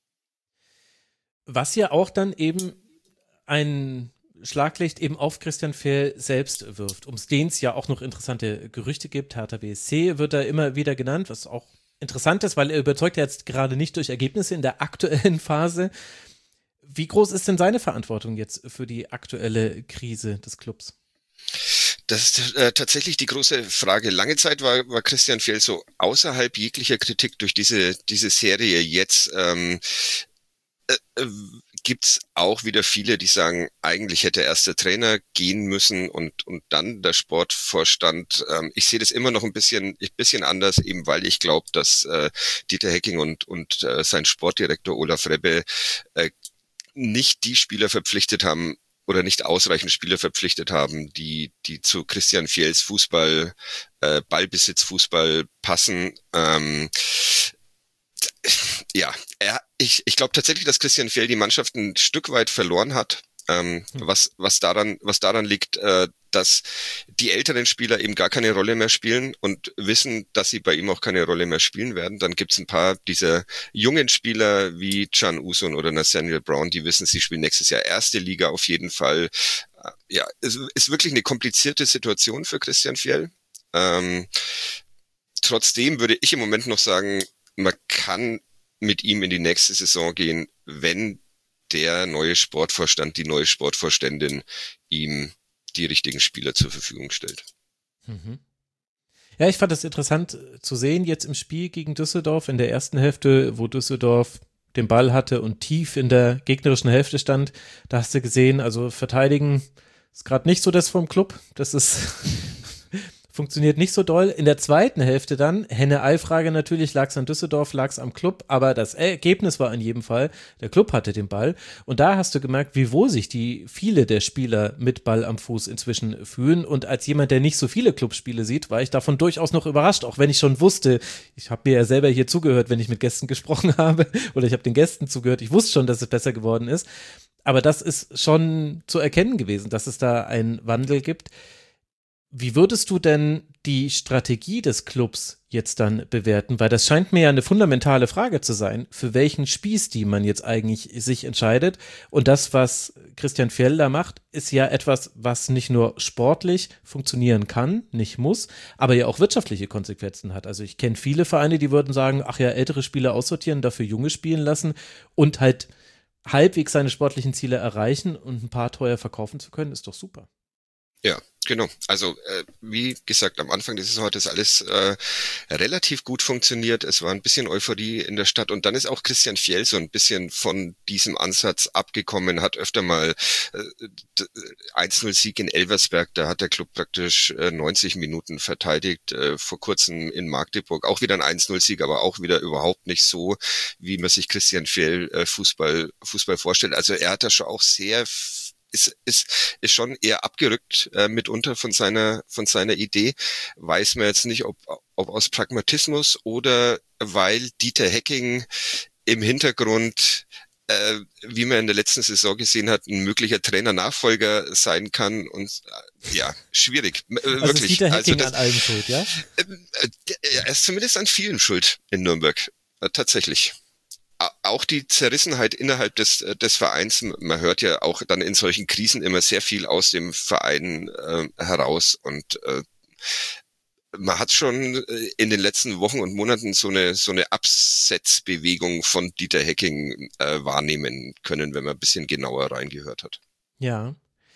Was ja auch dann eben ein Schlaglicht eben auf Christian Fjell selbst wirft, um den es ja auch noch interessante Gerüchte gibt. Hertha BSC wird da immer wieder genannt, was auch interessant ist, weil er überzeugt ja jetzt gerade nicht durch Ergebnisse in der aktuellen Phase. Wie groß ist denn seine Verantwortung jetzt für die aktuelle Krise des Clubs? Das ist tatsächlich die große Frage. Lange Zeit war Christian Fjell so außerhalb jeglicher Kritik. Durch diese Serie jetzt gibt's auch wieder viele, die sagen, eigentlich hätte erst der Trainer gehen müssen und dann der Sportvorstand. Ich sehe das immer noch ein bisschen anders, eben weil ich glaube, dass Dieter Hecking und sein Sportdirektor Olaf Rebbe nicht die Spieler verpflichtet haben oder nicht ausreichend Spieler verpflichtet haben, die zu Christian Fjells Fußball, Ballbesitzfußball passen. Ich glaube tatsächlich, dass Christian Fjell die Mannschaft ein Stück weit verloren hat. Was daran liegt, dass die älteren Spieler eben gar keine Rolle mehr spielen und wissen, dass sie bei ihm auch keine Rolle mehr spielen werden. Dann gibt's ein paar dieser jungen Spieler wie Can Usun oder Nathaniel Brown, die wissen, sie spielen nächstes Jahr erste Liga auf jeden Fall. Es ist wirklich eine komplizierte Situation für Christian Fjell. Trotzdem würde ich im Moment noch sagen, man kann mit ihm in die nächste Saison gehen, wenn der neue Sportvorstand, die neue Sportvorständin ihm die richtigen Spieler zur Verfügung stellt. Mhm. Ja, ich fand das interessant zu sehen jetzt im Spiel gegen Düsseldorf in der ersten Hälfte, wo Düsseldorf den Ball hatte und tief in der gegnerischen Hälfte stand. Da hast du gesehen, also verteidigen ist gerade nicht so das vom Club. Das ist funktioniert nicht so doll. In der zweiten Hälfte dann, Henne-Ei-Frage natürlich, lag es an Düsseldorf, lag es am Club, aber das Ergebnis war in jedem Fall, der Club hatte den Ball und da hast du gemerkt, wie wohl sich viele der Spieler mit Ball am Fuß inzwischen fühlen und als jemand, der nicht so viele Clubspiele sieht, war ich davon durchaus noch überrascht, auch wenn ich schon wusste, ich habe mir ja selber hier zugehört, wenn ich mit Gästen gesprochen habe oder ich habe den Gästen zugehört, ich wusste schon, dass es besser geworden ist, aber das ist schon zu erkennen gewesen, dass es da einen Wandel gibt. Wie würdest du denn die Strategie des Clubs jetzt dann bewerten? Weil das scheint mir ja eine fundamentale Frage zu sein, für welchen Spielstil man jetzt eigentlich sich entscheidet. Und das, was Christian Fjell da macht, ist ja etwas, was nicht nur sportlich funktionieren kann, nicht muss, aber ja auch wirtschaftliche Konsequenzen hat. Also ich kenne viele Vereine, die würden sagen, ach ja, ältere Spieler aussortieren, dafür junge spielen lassen und halt halbwegs seine sportlichen Ziele erreichen und ein paar teuer verkaufen zu können, ist doch super. Ja, genau. Also wie gesagt, am Anfang der Saison hat das alles relativ gut funktioniert. Es war ein bisschen Euphorie in der Stadt und dann ist auch Christian Fjell so ein bisschen von diesem Ansatz abgekommen, hat öfter mal 1-0-Sieg in Elversberg, da hat der Club praktisch 90 Minuten verteidigt, vor kurzem in Magdeburg, auch wieder ein 1-0-Sieg, aber auch wieder überhaupt nicht so, wie man sich Christian Fjell Fußball vorstellt. Also er hat da schon auch sehr ist schon eher abgerückt mitunter von seiner Idee. Weiß man jetzt nicht, ob aus Pragmatismus oder weil Dieter Hecking im Hintergrund, wie man in der letzten Saison gesehen hat, ein möglicher Trainer-Nachfolger sein kann und schwierig. Also wirklich. Ist Dieter Hecking an allem schuld, ja? Er ist zumindest an vielen schuld in Nürnberg. Tatsächlich. Auch die Zerrissenheit innerhalb des Vereins, man hört ja auch dann in solchen Krisen immer sehr viel aus dem Verein heraus und man hat schon in den letzten Wochen und Monaten so eine Absetzbewegung von Dieter Hecking wahrnehmen können, wenn man ein bisschen genauer reingehört hat. Ja.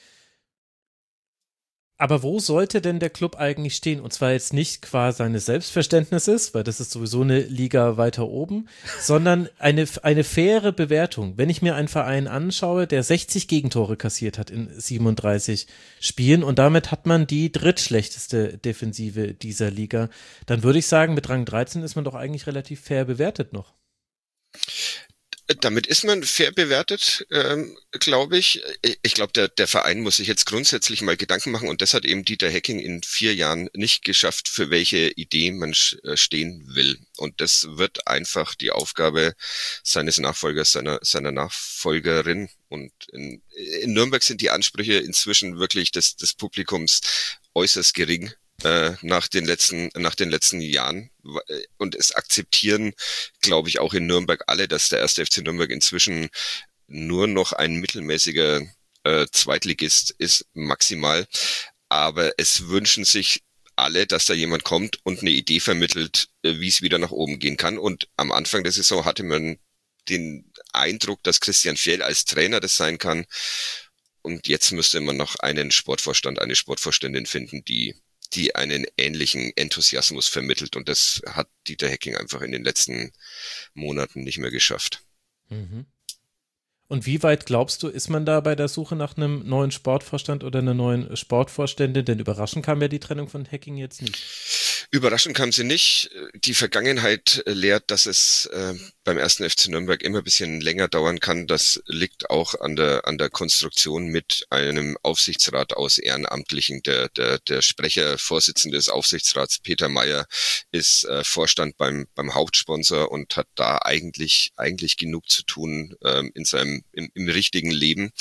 Aber wo sollte denn der Club eigentlich stehen? Und zwar jetzt nicht qua seines Selbstverständnisses, weil das ist sowieso eine Liga weiter oben, sondern eine faire Bewertung. Wenn ich mir einen Verein anschaue, der 60 Gegentore kassiert hat in 37 Spielen und damit hat man die drittschlechteste Defensive dieser Liga, dann würde ich sagen, mit Rang 13 ist man doch eigentlich relativ fair bewertet noch. Damit ist man fair bewertet, glaube ich. Ich glaube, der Verein muss sich jetzt grundsätzlich mal Gedanken machen und das hat eben Dieter Hecking in 4 Jahren nicht geschafft, für welche Idee man stehen will. Und das wird einfach die Aufgabe seines Nachfolgers, seiner Nachfolgerin. Und in Nürnberg sind die Ansprüche inzwischen wirklich des Publikums äußerst gering. Nach den letzten Jahren und es akzeptieren, glaube ich, auch in Nürnberg alle, dass der 1. FC Nürnberg inzwischen nur noch ein mittelmäßiger Zweitligist ist, maximal, aber es wünschen sich alle, dass da jemand kommt und eine Idee vermittelt, wie es wieder nach oben gehen kann und am Anfang der Saison hatte man den Eindruck, dass Christian Fjell als Trainer das sein kann und jetzt müsste man noch einen Sportvorstand, eine Sportvorständin finden, die einen ähnlichen Enthusiasmus vermittelt und das hat Dieter Hecking einfach in den letzten Monaten nicht mehr geschafft. Mhm. Und wie weit glaubst du, ist man da bei der Suche nach einem neuen Sportvorstand oder einer neuen Sportvorständin? Denn überraschend kam ja die Trennung von Hecking jetzt nicht. Überraschend kam sie nicht. Die Vergangenheit lehrt, dass es beim 1. FC Nürnberg immer ein bisschen länger dauern kann. Das liegt auch an der Konstruktion mit einem Aufsichtsrat aus Ehrenamtlichen. Der Sprecher, Vorsitzende des Aufsichtsrats, Peter Meyer, ist Vorstand beim Hauptsponsor und hat da eigentlich genug zu tun im richtigen Leben.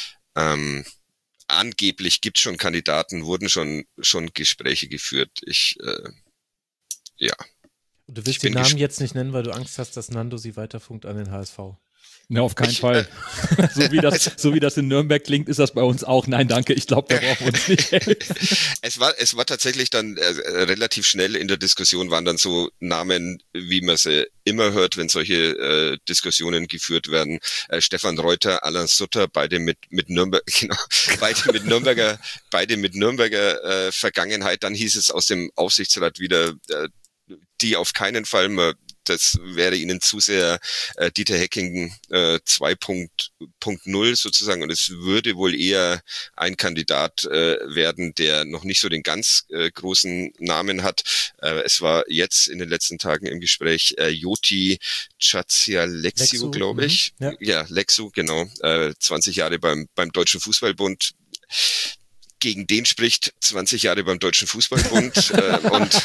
Angeblich gibt's schon Kandidaten, wurden schon Gespräche geführt. Ja. Und du willst den Namen jetzt nicht nennen, weil du Angst hast, dass Nando sie weiterfunkt an den HSV. Ne, auf keinen Fall. So wie das in Nürnberg klingt, ist das bei uns auch. Nein, danke, ich glaube, da brauchen wir uns nicht helfen. Es war tatsächlich dann relativ schnell in der Diskussion, waren dann so Namen, wie man sie immer hört, wenn solche Diskussionen geführt werden. Stefan Reuter, Alain Sutter, beide mit Nürnberg, genau, beide mit Nürnberger Vergangenheit. Dann hieß es aus dem Aufsichtsrat wieder, die auf keinen Fall, das wäre ihnen zu sehr Dieter Hecking 2.0 sozusagen, und es würde wohl eher ein Kandidat werden, der noch nicht so den ganz großen Namen hat. Es war jetzt in den letzten Tagen im Gespräch Joti Chatsialexu, glaube ich. Ja, Lexu, genau. 20 Jahre beim Deutschen Fußballbund. Gegen den spricht 20 Jahre beim Deutschen Fußballbund und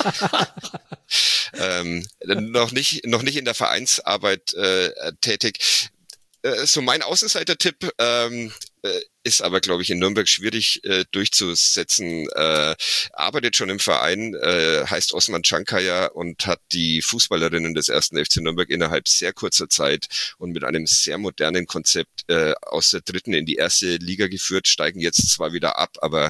noch nicht in der Vereinsarbeit tätig. So mein Außenseiter-Tipp ist aber, glaube ich, in Nürnberg schwierig durchzusetzen. Arbeitet schon im Verein, heißt Osman Cankaya und hat die Fußballerinnen des 1. FC Nürnberg innerhalb sehr kurzer Zeit und mit einem sehr modernen Konzept aus der 3. in die 1. Liga geführt, steigen jetzt zwar wieder ab, aber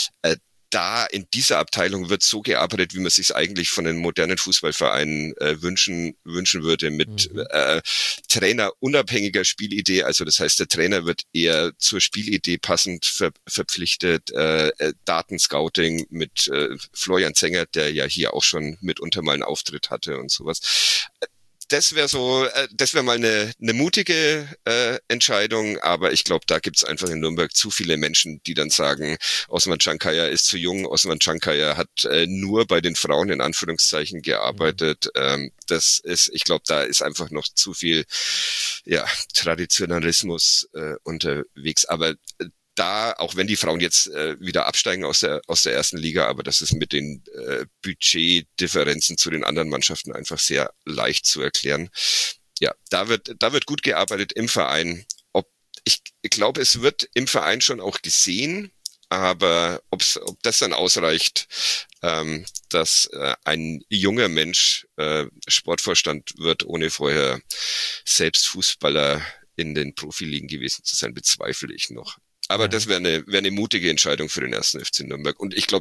da in dieser Abteilung wird so gearbeitet, wie man sich eigentlich von einem modernen Fußballverein wünschen würde, mit trainerunabhängiger Spielidee. Also das heißt, der Trainer wird eher zur Spielidee passend verpflichtet. Datenscouting mit Florian Zenger, der ja hier auch schon mitunter mal einen Auftritt hatte und sowas. Das wäre mal eine mutige Entscheidung, aber ich glaube, da gibt's einfach in Nürnberg zu viele Menschen, die dann sagen, Osman Cankaya ist zu jung, Osman Cankaya hat nur bei den Frauen in Anführungszeichen gearbeitet. Ich glaube, da ist einfach noch zu viel Traditionalismus unterwegs, aber da, auch wenn die Frauen jetzt wieder absteigen aus der 1. Liga, aber das ist mit den Budgetdifferenzen zu den anderen Mannschaften einfach sehr leicht zu erklären. Ja, da wird gut gearbeitet im Verein. Ich glaube, es wird im Verein schon auch gesehen, aber ob das dann ausreicht, dass ein junger Mensch Sportvorstand wird, ohne vorher selbst Fußballer in den Profiligen gewesen zu sein, bezweifle ich noch. Aber das wäre eine mutige Entscheidung für den 1. FC Nürnberg. Und ich glaube,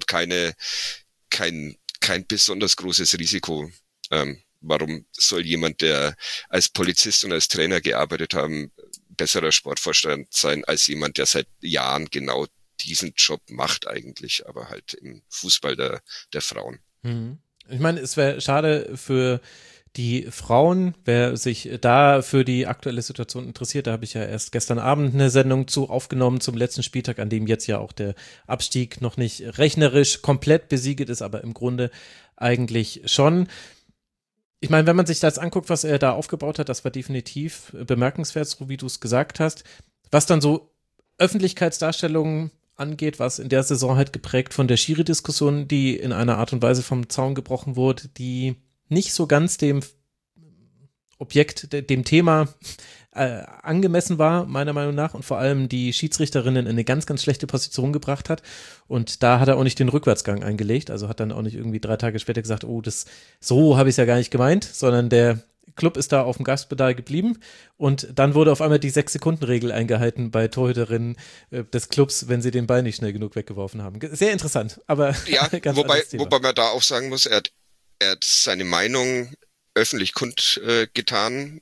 kein besonders großes Risiko. Warum soll jemand, der als Polizist und als Trainer gearbeitet haben, besserer Sportvorstand sein als jemand, der seit Jahren genau diesen Job macht eigentlich, aber halt im Fußball der Frauen. Ich meine, es wäre schade für die Frauen, wer sich da für die aktuelle Situation interessiert, da habe ich ja erst gestern Abend eine Sendung zu aufgenommen zum letzten Spieltag, an dem jetzt ja auch der Abstieg noch nicht rechnerisch komplett besiegelt ist, aber im Grunde eigentlich schon. Ich meine, wenn man sich das anguckt, was er da aufgebaut hat, das war definitiv bemerkenswert, so wie du es gesagt hast. Was dann so Öffentlichkeitsdarstellungen angeht, was in der Saison halt geprägt von der Schiri-Diskussion, die in einer Art und Weise vom Zaun gebrochen wurde, die nicht so ganz dem Objekt, dem Thema angemessen war, meiner Meinung nach, und vor allem die Schiedsrichterinnen in eine ganz, ganz schlechte Position gebracht hat. Und da hat er auch nicht den Rückwärtsgang eingelegt, also hat dann auch nicht irgendwie 3 Tage später gesagt, so habe ich es ja gar nicht gemeint, sondern der Club ist da auf dem Gaspedal geblieben und dann wurde auf einmal die 6-Sekunden-Regel eingehalten bei Torhüterinnen des Clubs, wenn sie den Ball nicht schnell genug weggeworfen haben. Sehr interessant, aber ja, wobei man da auch sagen muss, er hat seine Meinung öffentlich kundgetan.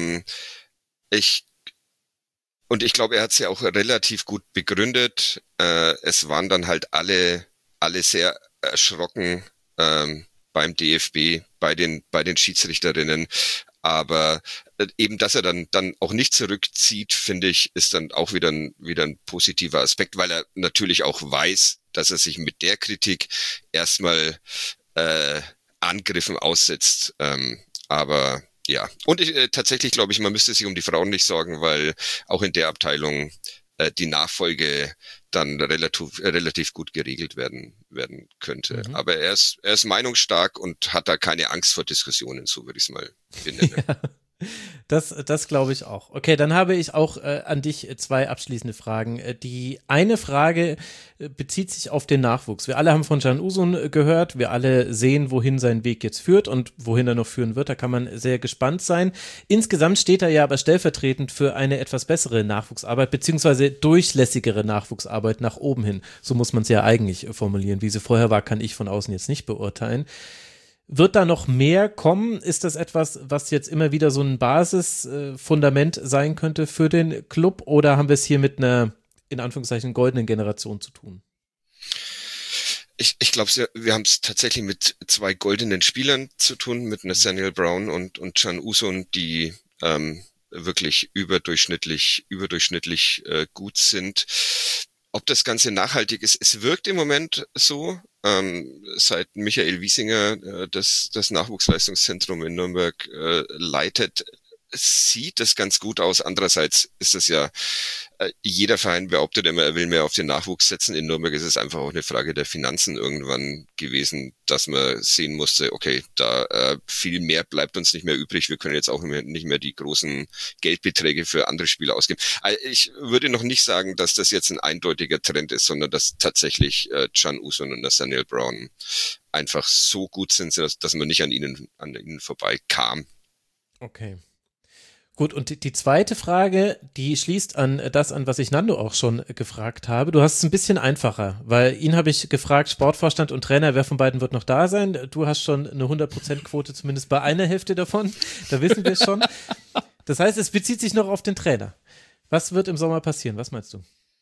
Ich glaube, er hat es ja auch relativ gut begründet. Es waren dann halt alle sehr erschrocken beim DFB, bei den Schiedsrichterinnen. Aber eben, dass er dann auch nicht zurückzieht, finde ich, ist dann auch wieder ein positiver Aspekt, weil er natürlich auch weiß, dass er sich mit der Kritik erstmal Angriffen aussetzt. Aber ja, und tatsächlich glaube ich, man müsste sich um die Frauen nicht sorgen, weil auch in der Abteilung die Nachfolge dann relativ gut geregelt werden könnte. Mhm. Aber er ist meinungsstark und hat da keine Angst vor Diskussionen, so würde ich es mal benennen. Ja. Das glaube ich auch. Okay, dann habe ich auch an dich 2 abschließende Fragen. Die eine Frage bezieht sich auf den Nachwuchs. Wir alle haben von Can Uzun gehört, wir alle sehen, wohin sein Weg jetzt führt und wohin er noch führen wird. Da kann man sehr gespannt sein. Insgesamt steht er ja aber stellvertretend für eine etwas bessere Nachwuchsarbeit, beziehungsweise durchlässigere Nachwuchsarbeit nach oben hin. So muss man es ja eigentlich formulieren. Wie sie vorher war, kann ich von außen jetzt nicht beurteilen. Wird da noch mehr kommen? Ist das etwas, was jetzt immer wieder so ein Basisfundament sein könnte für den Club? Oder haben wir es hier mit einer, in Anführungszeichen, goldenen Generation zu tun? Ich glaube, wir haben es tatsächlich mit 2 goldenen Spielern zu tun, mit Nathaniel Brown und Can Uzun, die wirklich überdurchschnittlich gut sind. Ob das Ganze nachhaltig ist, es wirkt im Moment so, seit Michael Wiesinger das Nachwuchsleistungszentrum in Nürnberg leitet, sieht das ganz gut aus. Andererseits ist es ja, jeder Verein behauptet immer, er will mehr auf den Nachwuchs setzen. In Nürnberg ist es einfach auch eine Frage der Finanzen irgendwann gewesen, dass man sehen musste, okay, da viel mehr bleibt uns nicht mehr übrig. Wir können jetzt auch nicht mehr die großen Geldbeträge für andere Spieler ausgeben. Also ich würde noch nicht sagen, dass das jetzt ein eindeutiger Trend ist, sondern dass tatsächlich Can Uzun und Nathaniel Brown einfach so gut sind, dass man nicht an ihnen vorbei kam. Okay. Gut, und die zweite Frage, die schließt an das an, was ich Nando auch schon gefragt habe. Du hast es ein bisschen einfacher, weil ihn habe ich gefragt, Sportvorstand und Trainer, wer von beiden wird noch da sein? Du hast schon eine 100%-Quote zumindest bei einer Hälfte davon, da wissen wir es schon. Das heißt, es bezieht sich noch auf den Trainer. Was wird im Sommer passieren? Was meinst du?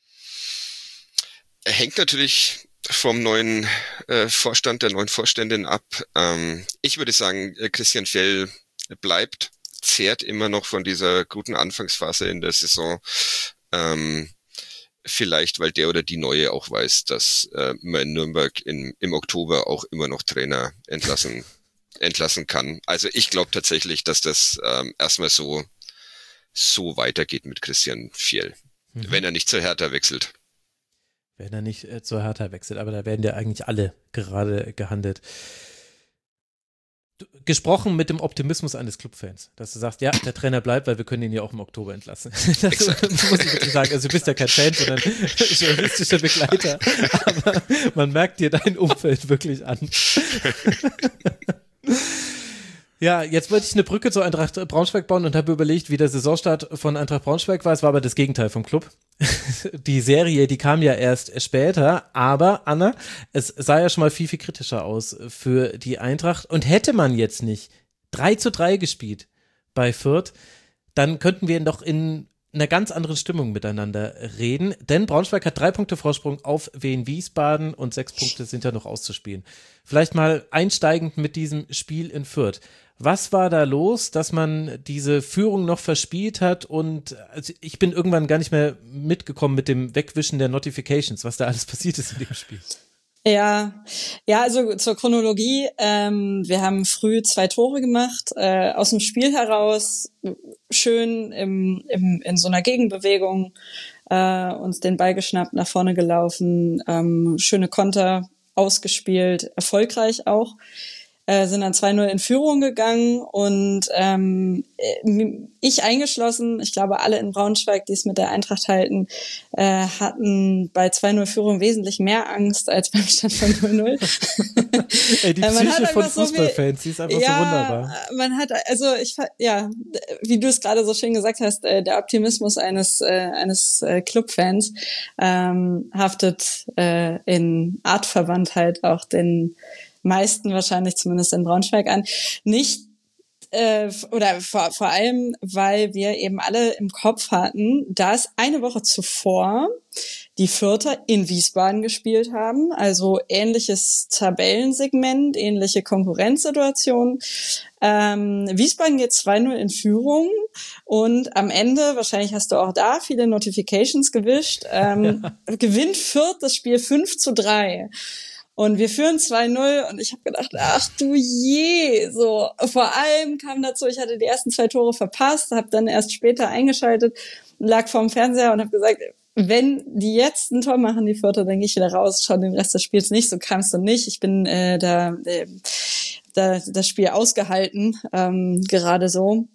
Hängt natürlich vom neuen Vorstand, der neuen Vorständin ab. Ich würde sagen, Christian Fjell bleibt, zehrt immer noch von dieser guten Anfangsphase in der Saison. Vielleicht, weil der oder die Neue auch weiß, dass man in Nürnberg im Oktober auch immer noch Trainer entlassen kann. Also ich glaube tatsächlich, dass das erstmal so weitergeht mit Christian Fjell, wenn er nicht zur Hertha wechselt. Wenn er nicht zur Hertha wechselt, aber da werden ja eigentlich alle gerade gehandelt. Gesprochen mit dem Optimismus eines Clubfans, dass du sagst, ja, der Trainer bleibt, weil wir können ihn ja auch im Oktober entlassen. Das muss ich wirklich sagen. Also du bist ja kein Fan, sondern journalistischer Begleiter, aber man merkt dir dein Umfeld wirklich an. Ja, jetzt wollte ich eine Brücke zur Eintracht Braunschweig bauen und habe überlegt, wie der Saisonstart von Eintracht Braunschweig war. Es war aber das Gegenteil vom Club. Die Serie, die kam ja erst später, aber Anna, es sah ja schon mal viel, viel kritischer aus für die Eintracht. Und hätte man jetzt nicht 3:3 gespielt bei Fürth, dann könnten wir doch in einer ganz anderen Stimmung miteinander reden, denn Braunschweig hat 3 Punkte Vorsprung auf Wien Wiesbaden und 6 Punkte sind ja noch auszuspielen. Vielleicht mal einsteigend mit diesem Spiel in Fürth. Was war da los, dass man diese Führung noch verspielt hat und also ich bin irgendwann gar nicht mehr mitgekommen mit dem Wegwischen der Notifications, was da alles passiert ist in dem Spiel. Ja, also zur Chronologie, wir haben früh 2 Tore gemacht, aus dem Spiel heraus, schön in so einer Gegenbewegung, uns den Ball geschnappt, nach vorne gelaufen, schöne Konter ausgespielt, erfolgreich auch. Sind dann 2-0 in Führung gegangen und ich eingeschlossen, ich glaube alle in Braunschweig, die es mit der Eintracht halten, hatten bei 2-0 Führung wesentlich mehr Angst als beim Stand von 0-0. Ey, die Psyche von Fußballfans, die ist einfach so wunderbar. Man hat, also wie du es gerade so schön gesagt hast, der Optimismus eines Clubfans haftet in Artverwandtheit auch den meisten wahrscheinlich zumindest in Braunschweig an. Nicht oder vor allem, weil wir eben alle im Kopf hatten, dass eine Woche zuvor die Fürther in Wiesbaden gespielt haben. Also ähnliches Tabellensegment, ähnliche Konkurrenzsituation. Wiesbaden geht 2-0 in Führung und am Ende, wahrscheinlich hast du auch da viele Notifications gewischt, gewinnt Fürth das Spiel 5-3. Und wir führen 2-0 und ich habe gedacht, ach du je, so. Vor allem kam dazu, ich hatte die ersten 2 Tore verpasst, habe dann erst später eingeschaltet, lag vorm Fernseher und habe gesagt, wenn die jetzt ein Tor machen, die Fürther, dann gehe ich wieder raus, schau den Rest des Spiels nicht. So kam es dann nicht. Ich bin das Spiel ausgehalten, gerade so.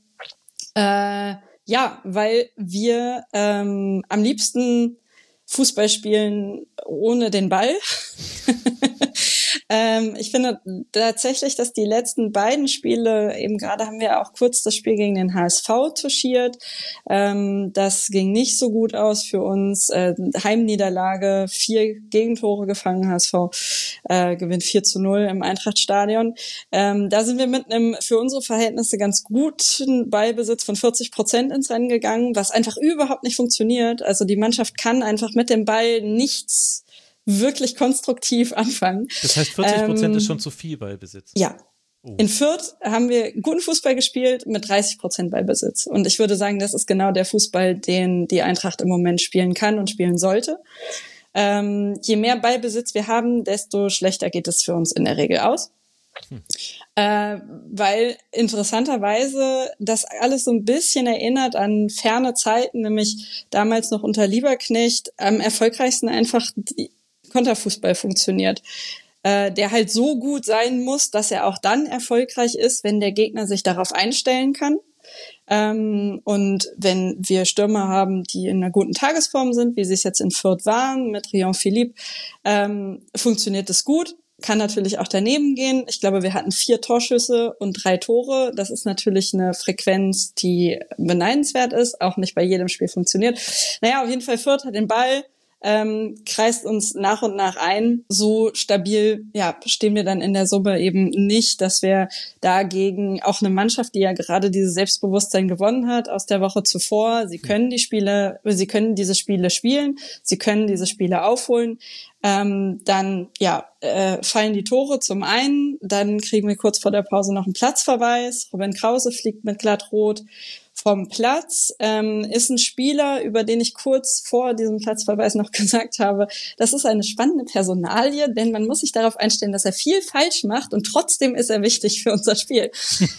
Ja, weil wir am liebsten Fußball spielen ohne den Ball. Ich finde tatsächlich, dass die letzten beiden Spiele, eben gerade haben wir auch kurz das Spiel gegen den HSV touchiert. Das ging nicht so gut aus für uns. Heimniederlage, 4 Gegentore gefangen. HSV gewinnt 4-0 im Eintrachtstadion. Da sind wir mit einem für unsere Verhältnisse ganz guten Ballbesitz von 40% ins Rennen gegangen, was einfach überhaupt nicht funktioniert. Also die Mannschaft kann einfach mit dem Ball nichts wirklich konstruktiv anfangen. Das heißt, 40% ist schon zu viel Ballbesitz. Ja. Oh. In Fürth haben wir guten Fußball gespielt mit 30% Ballbesitz. Und ich würde sagen, das ist genau der Fußball, den die Eintracht im Moment spielen kann und spielen sollte. Je mehr Ballbesitz wir haben, desto schlechter geht es für uns in der Regel aus. Weil interessanterweise das alles so ein bisschen erinnert an ferne Zeiten, nämlich damals noch unter Lieberknecht, am erfolgreichsten einfach Konterfußball funktioniert, der halt so gut sein muss, dass er auch dann erfolgreich ist, wenn der Gegner sich darauf einstellen kann. Und wenn wir Stürmer haben, die in einer guten Tagesform sind, wie sie es jetzt in Fürth waren, mit Rion Philippe, funktioniert es gut. Kann natürlich auch daneben gehen. Ich glaube, wir hatten 4 Torschüsse und 3 Tore. Das ist natürlich eine Frequenz, die beneidenswert ist, auch nicht bei jedem Spiel funktioniert. Naja, auf jeden Fall Fürth hat den Ball, kreist uns nach und nach ein. So stabil, ja, stehen wir dann in der Summe eben nicht, dass wir dagegen auch eine Mannschaft, die ja gerade dieses Selbstbewusstsein gewonnen hat aus der Woche zuvor, sie können diese Spiele spielen, sie können diese Spiele aufholen. Dann fallen die Tore zum einen, dann kriegen wir kurz vor der Pause noch einen Platzverweis. Robin Krause fliegt mit glattrot vom Platz, ist ein Spieler, über den ich kurz vor diesem Platzverweis noch gesagt habe, das ist eine spannende Personalie, denn man muss sich darauf einstellen, dass er viel falsch macht und trotzdem ist er wichtig für unser Spiel.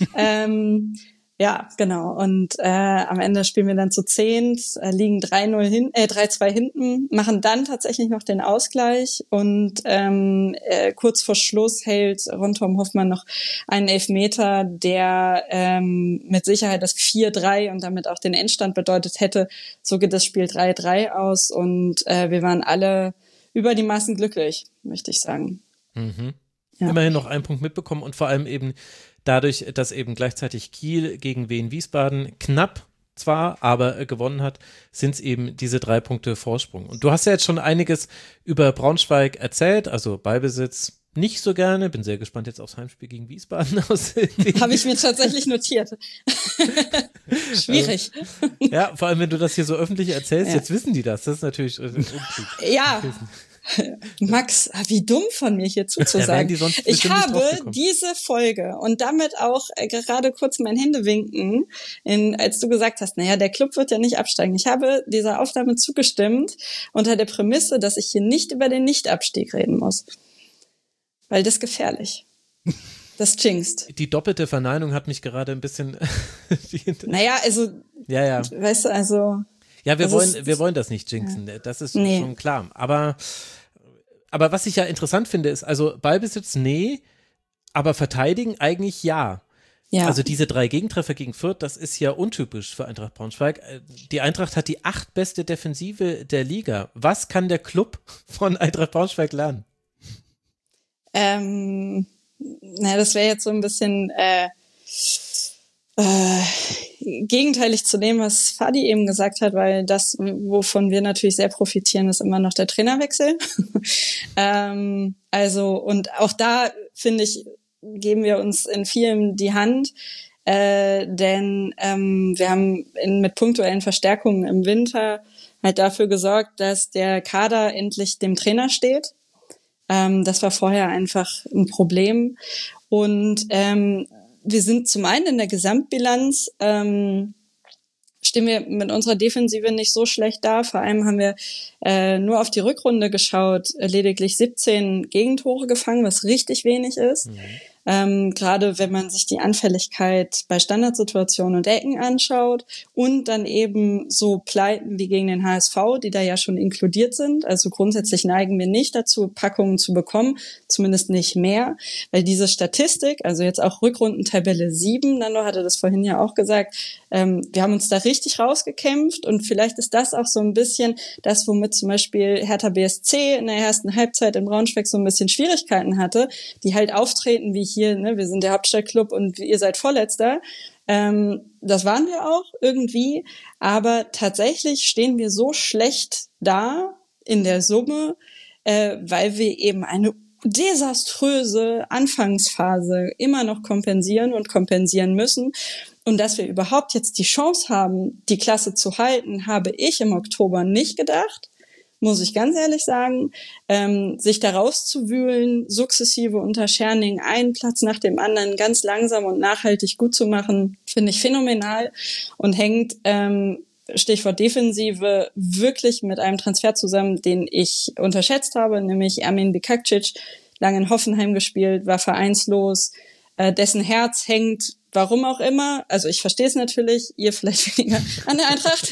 Ja, genau. Und am Ende spielen wir dann zu 10, liegen 3-2 hinten, machen dann tatsächlich noch den Ausgleich und kurz vor Schluss hält Ron-Tom Hoffmann noch einen Elfmeter, der mit Sicherheit das 4-3 und damit auch den Endstand bedeutet hätte. So geht das Spiel 3-3 aus und wir waren alle über die Maßen glücklich, möchte ich sagen. Mhm. Ja. Immerhin noch einen Punkt mitbekommen und vor allem eben dadurch, dass eben gleichzeitig Kiel gegen Wien Wiesbaden knapp zwar, aber gewonnen hat, sind es eben diese 3 Punkte Vorsprung. Und du hast ja jetzt schon einiges über Braunschweig erzählt, also Ballbesitz nicht so gerne, bin sehr gespannt jetzt aufs Heimspiel gegen Wiesbaden. Habe ich mir tatsächlich notiert. Schwierig. Ja, vor allem wenn du das hier so öffentlich erzählst, jetzt wissen die das ist natürlich ja. Max, wie dumm von mir hier zuzusagen. Ich habe diese Folge und damit auch gerade kurz mein Händewinken, als du gesagt hast, naja, der Club wird ja nicht absteigen. Ich habe dieser Aufnahme zugestimmt unter der Prämisse, dass ich hier nicht über den Nichtabstieg reden muss. Weil das ist gefährlich. Das jinxt. Die doppelte Verneinung hat mich gerade ein bisschen... Naja, also... Ja. Weißt du, also... Ja, wir wollen das nicht jinxen, das ist schon klar. Aber was ich ja interessant finde, ist, also Ballbesitz, aber verteidigen eigentlich ja. Also diese 3 Gegentreffer gegen Fürth, das ist ja untypisch für Eintracht Braunschweig. Die Eintracht hat die 8. beste Defensive der Liga. Was kann der Club von Eintracht Braunschweig lernen? Das wäre jetzt so ein bisschen gegenteilig zu dem, was Fadi eben gesagt hat, weil das, wovon wir natürlich sehr profitieren, ist immer noch der Trainerwechsel. Und auch da, finde ich, geben wir uns in vielem die Hand, denn wir haben mit punktuellen Verstärkungen im Winter halt dafür gesorgt, dass der Kader endlich dem Trainer steht. Das war vorher einfach ein Problem. Und wir sind zum einen in der Gesamtbilanz, stehen wir mit unserer Defensive nicht so schlecht da. Vor allem haben wir nur auf die Rückrunde geschaut, lediglich 17 Gegentore gefangen, was richtig wenig ist. Gerade wenn man sich die Anfälligkeit bei Standardsituationen und Ecken anschaut und dann eben so Pleiten wie gegen den HSV, die da ja schon inkludiert sind. Also grundsätzlich neigen wir nicht dazu, Packungen zu bekommen, zumindest nicht mehr, weil diese Statistik, also jetzt auch Rückrundentabelle 7, Nando hatte das vorhin ja auch gesagt, wir haben uns da richtig rausgekämpft und vielleicht ist das auch so ein bisschen das, womit zum Beispiel Hertha BSC in der ersten Halbzeit in Braunschweig so ein bisschen Schwierigkeiten hatte, die halt auftreten wie hier, ne, wir sind der Hauptstadtklub und ihr seid Vorletzter. Das waren wir auch irgendwie, aber tatsächlich stehen wir so schlecht da in der Summe, weil wir eben eine desaströse Anfangsphase immer noch kompensieren und kompensieren müssen. Und dass wir überhaupt jetzt die Chance haben, die Klasse zu halten, habe ich im Oktober nicht gedacht, muss ich ganz ehrlich sagen. Sich da rauszuwühlen, sukzessive unter Scherning einen Platz nach dem anderen ganz langsam und nachhaltig gut zu machen, finde ich phänomenal und hängt, Stichwort Defensive, wirklich mit einem Transfer zusammen, den ich unterschätzt habe, nämlich Ermin Bikakcic, lange in Hoffenheim gespielt, war vereinslos, dessen Herz hängt, warum auch immer, also ich verstehe es natürlich, ihr vielleicht weniger, an der Eintracht.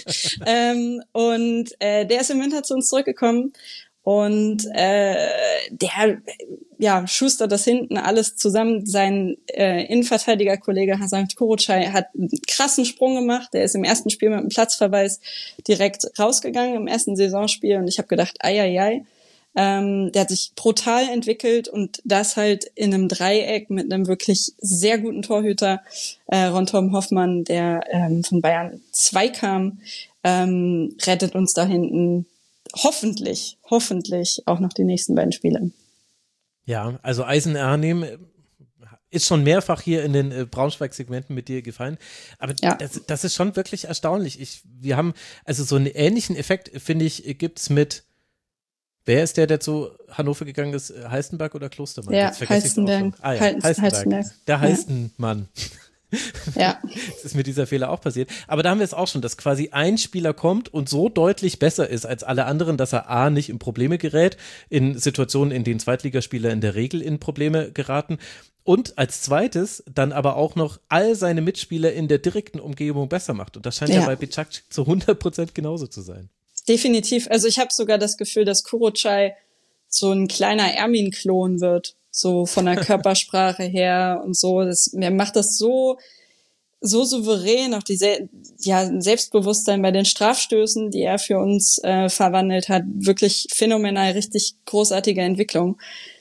Und der ist im Winter zu uns zurückgekommen und der schustert das hinten alles zusammen. Sein Innenverteidigerkollege Hasan Kurucay hat einen krassen Sprung gemacht. Der ist im ersten Spiel mit einem Platzverweis direkt rausgegangen, im ersten Saisonspiel. Und ich habe gedacht, ei. Der hat sich brutal entwickelt und das halt in einem Dreieck mit einem wirklich sehr guten Torhüter, Ron-Torben Hoffmann, der von Bayern 2 kam, rettet uns da hinten hoffentlich auch noch die nächsten beiden Spiele. Ja, also Eisen Arnim ist schon mehrfach hier in den Braunschweig-Segmenten mit dir gefallen, aber ja. Das ist schon wirklich erstaunlich. Wir haben, also so einen ähnlichen Effekt, finde ich, gibt's mit. Wer ist der zu Hannover gegangen ist? Heistenberg oder Klostermann? Ja, Heistenberg. Heistenberg. Der Heistenmann. Ja. Das ist mir dieser Fehler auch passiert. Aber da haben wir es auch schon, dass quasi ein Spieler kommt und so deutlich besser ist als alle anderen, dass er A, nicht in Probleme gerät, in Situationen, in denen Zweitligaspieler in der Regel in Probleme geraten. Und als zweites dann aber auch noch all seine Mitspieler in der direkten Umgebung besser macht. Und das scheint ja bei Bicakcic zu 100% genauso zu sein. Definitiv. Also ich habe sogar das Gefühl, dass Kurucay so ein kleiner Ermin-Klon wird, so von der Körpersprache her und so. Er macht das so souverän, auch Selbstbewusstsein bei den Strafstößen, die er für uns verwandelt hat. Wirklich phänomenal, richtig großartige Entwicklung.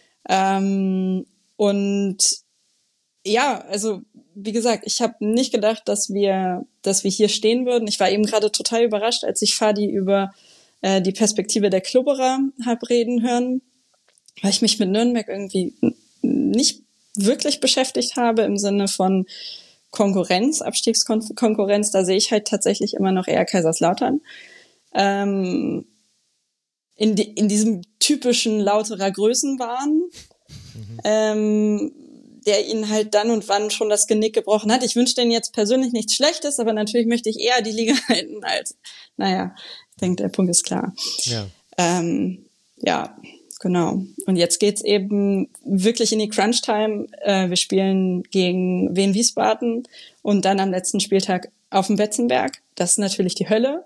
Und ja, also wie gesagt, ich habe nicht gedacht, dass wir hier stehen würden. Ich war eben gerade total überrascht, als ich Fadi über die Perspektive der Klubberer habe reden hören, weil ich mich mit Nürnberg irgendwie nicht wirklich beschäftigt habe im Sinne von Konkurrenz, Abstiegskonkurrenz. Da sehe ich halt tatsächlich immer noch eher Kaiserslautern. In diesem typischen Lauterer Größenwahn. Der ihnen halt dann und wann schon das Genick gebrochen hat. Ich wünsche denen jetzt persönlich nichts Schlechtes, aber natürlich möchte ich eher die Liga halten als, ich denke, der Punkt ist klar. Ja, genau. Und jetzt geht's eben wirklich in die Crunch-Time. Wir spielen gegen Wien Wiesbaden und dann am letzten Spieltag auf dem Betzenberg. Das ist natürlich die Hölle.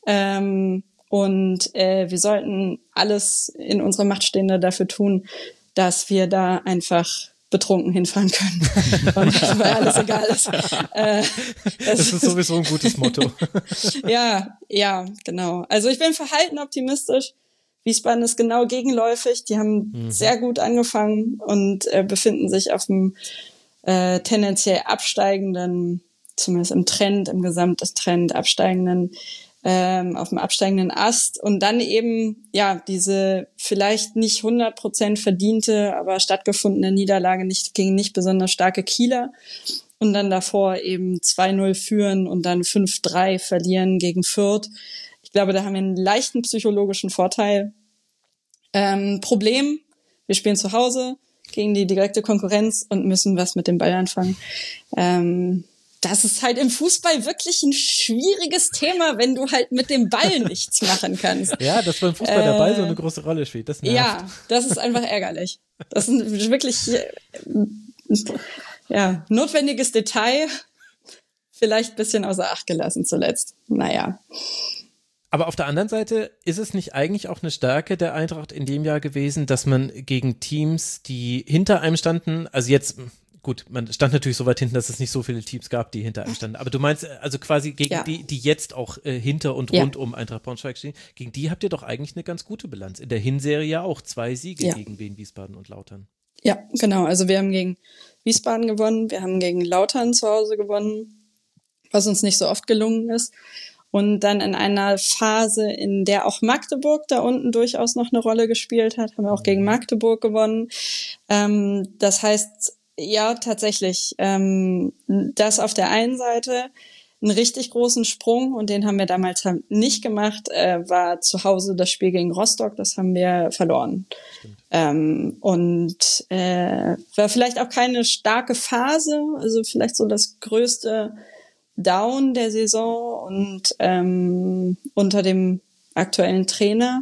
Und wir sollten alles in unserer Macht Stehende dafür tun, dass wir da einfach betrunken hinfahren können. Und weil alles egal ist. Das ist sowieso ein gutes Motto. Ja, genau. Also ich bin verhalten optimistisch. Wiesbaden ist genau gegenläufig. Die haben sehr gut angefangen und befinden sich auf dem tendenziell absteigenden, zumindest im Gesamttrend absteigenden, auf dem absteigenden Ast und dann eben, diese vielleicht nicht 100% verdiente, aber stattgefundene Niederlage gegen nicht besonders starke Kieler und dann davor eben 2-0 führen und dann 5-3 verlieren gegen Fürth. Ich glaube, da haben wir einen leichten psychologischen Vorteil. Problem, wir spielen zu Hause gegen die direkte Konkurrenz und müssen was mit dem Ball anfangen. Das ist halt im Fußball wirklich ein schwieriges Thema, wenn du halt mit dem Ball nichts machen kannst. Ja, dass beim Fußball der Ball so eine große Rolle spielt, das nervt. Ja, das ist einfach ärgerlich. Das ist wirklich notwendiges Detail, vielleicht ein bisschen außer Acht gelassen zuletzt. Naja. Aber auf der anderen Seite ist es nicht eigentlich auch eine Stärke der Eintracht in dem Jahr gewesen, dass man gegen Teams, die hinter einem standen, also jetzt, gut, man stand natürlich so weit hinten, dass es nicht so viele Teams gab, die hinter einem standen, aber du meinst also quasi gegen die jetzt auch hinter und rund um Eintracht Braunschweig stehen, gegen die habt ihr doch eigentlich eine ganz gute Bilanz. In der Hinserie ja auch 2 Siege gegen Wien, Wiesbaden und Lautern. Ja, genau, also wir haben gegen Wiesbaden gewonnen, wir haben gegen Lautern zu Hause gewonnen, was uns nicht so oft gelungen ist. Und dann in einer Phase, in der auch Magdeburg da unten durchaus noch eine Rolle gespielt hat, haben wir auch gegen Magdeburg gewonnen. Das heißt, ja, tatsächlich, das auf der einen Seite einen richtig großen Sprung, und den haben wir damals nicht gemacht, war zu Hause das Spiel gegen Rostock, das haben wir verloren. War vielleicht auch keine starke Phase, also vielleicht so das größte Down der Saison und unter dem aktuellen Trainer.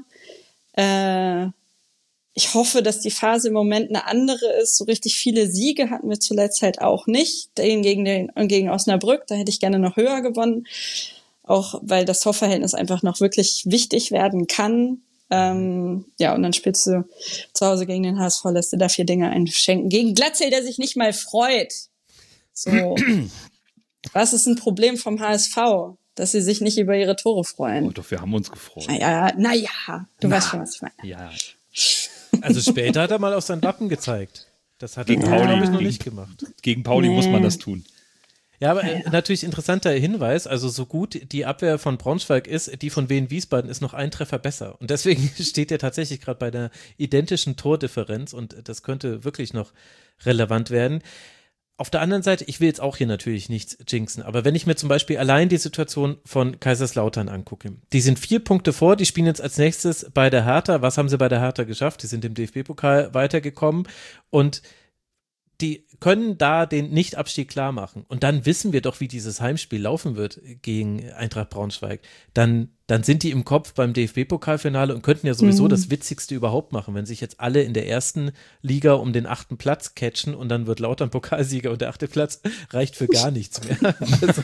Ich hoffe, dass die Phase im Moment eine andere ist. So richtig viele Siege hatten wir zuletzt halt auch nicht. Den gegen Osnabrück, da hätte ich gerne noch höher gewonnen. Auch weil das Torverhältnis einfach noch wirklich wichtig werden kann. Und dann spielst du zu Hause gegen den HSV, lässt dir da 4 Dinge einschenken. Gegen Glatzel, der sich nicht mal freut. So. Was ist ein Problem vom HSV? Dass sie sich nicht über ihre Tore freuen. Oh, doch, wir haben uns gefreut. Naja, du weißt schon, was ich meine. Ja. Also später hat er mal auf sein Wappen gezeigt. Das hat er, glaube ich, noch nicht gemacht. Gegen Pauli muss man das tun. Ja, aber natürlich interessanter Hinweis, also so gut die Abwehr von Braunschweig ist, die von Wien Wiesbaden ist noch ein Treffer besser. Und deswegen steht er tatsächlich gerade bei einer identischen Tordifferenz und das könnte wirklich noch relevant werden. Auf der anderen Seite, ich will jetzt auch hier natürlich nichts jinxen, aber wenn ich mir zum Beispiel allein die Situation von Kaiserslautern angucke, die sind 4 Punkte vor, die spielen jetzt als nächstes bei der Hertha. Was haben sie bei der Hertha geschafft? Die sind im DFB-Pokal weitergekommen und die können da den Nicht-Abstieg klar machen. Und dann wissen wir doch, wie dieses Heimspiel laufen wird gegen Eintracht Braunschweig. Dann sind die im Kopf beim DFB-Pokalfinale und könnten ja sowieso das Witzigste überhaupt machen, wenn sich jetzt alle in der ersten Liga um den 8. Platz catchen und dann wird Lautern Pokalsieger und der 8. Platz reicht für gar nichts mehr. Also.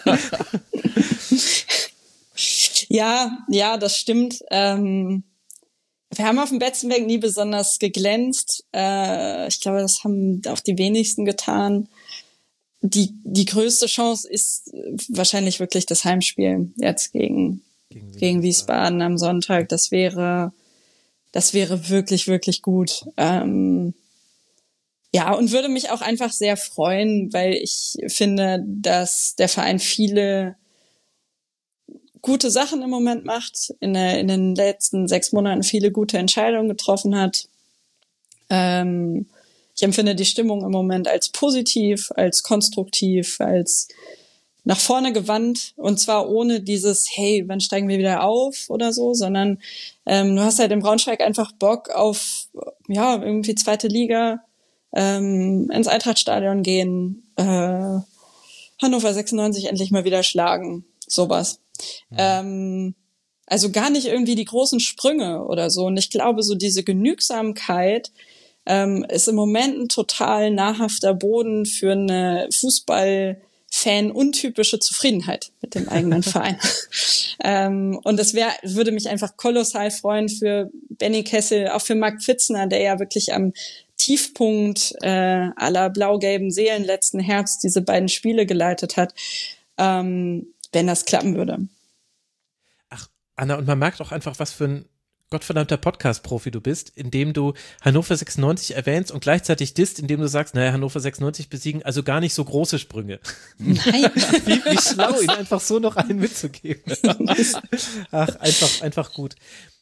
Ja, das stimmt. Wir haben auf dem Betzenberg nie besonders geglänzt. Ich glaube, das haben auch die wenigsten getan. Die größte Chance ist wahrscheinlich wirklich das Heimspiel jetzt gegen Wiesbaden am Sonntag. Das wäre wirklich, wirklich gut. Und würde mich auch einfach sehr freuen, weil ich finde, dass der Verein viele gute Sachen im Moment macht, in den letzten 6 Monaten viele gute Entscheidungen getroffen hat. Ich empfinde die Stimmung im Moment als positiv, als konstruktiv, als nach vorne gewandt, und zwar ohne dieses, hey, wann steigen wir wieder auf oder so, sondern du hast halt in Braunschweig einfach Bock auf, irgendwie 2. Liga, ins Eintrachtstadion gehen, Hannover 96 endlich mal wieder schlagen, sowas. Also gar nicht irgendwie die großen Sprünge oder so. Und ich glaube, so diese Genügsamkeit ist im Moment ein total nahrhafter Boden für eine Fußball-Fan-untypische Zufriedenheit mit dem eigenen Verein. Und das würde mich einfach kolossal freuen für Benny Kessel, auch für Marc Pfitzner, der ja wirklich am Tiefpunkt aller blau-gelben Seelen letzten Herbst diese beiden Spiele geleitet hat. Wenn das klappen würde. Ach, Anna, und man merkt auch einfach, was für ein gottverdammter Podcast-Profi du bist, indem du Hannover 96 erwähnst und gleichzeitig disst, indem du sagst, naja, Hannover 96 besiegen, also gar nicht so große Sprünge. Nein. wie schlau, ihn einfach so noch einen mitzugeben. Ach, einfach gut.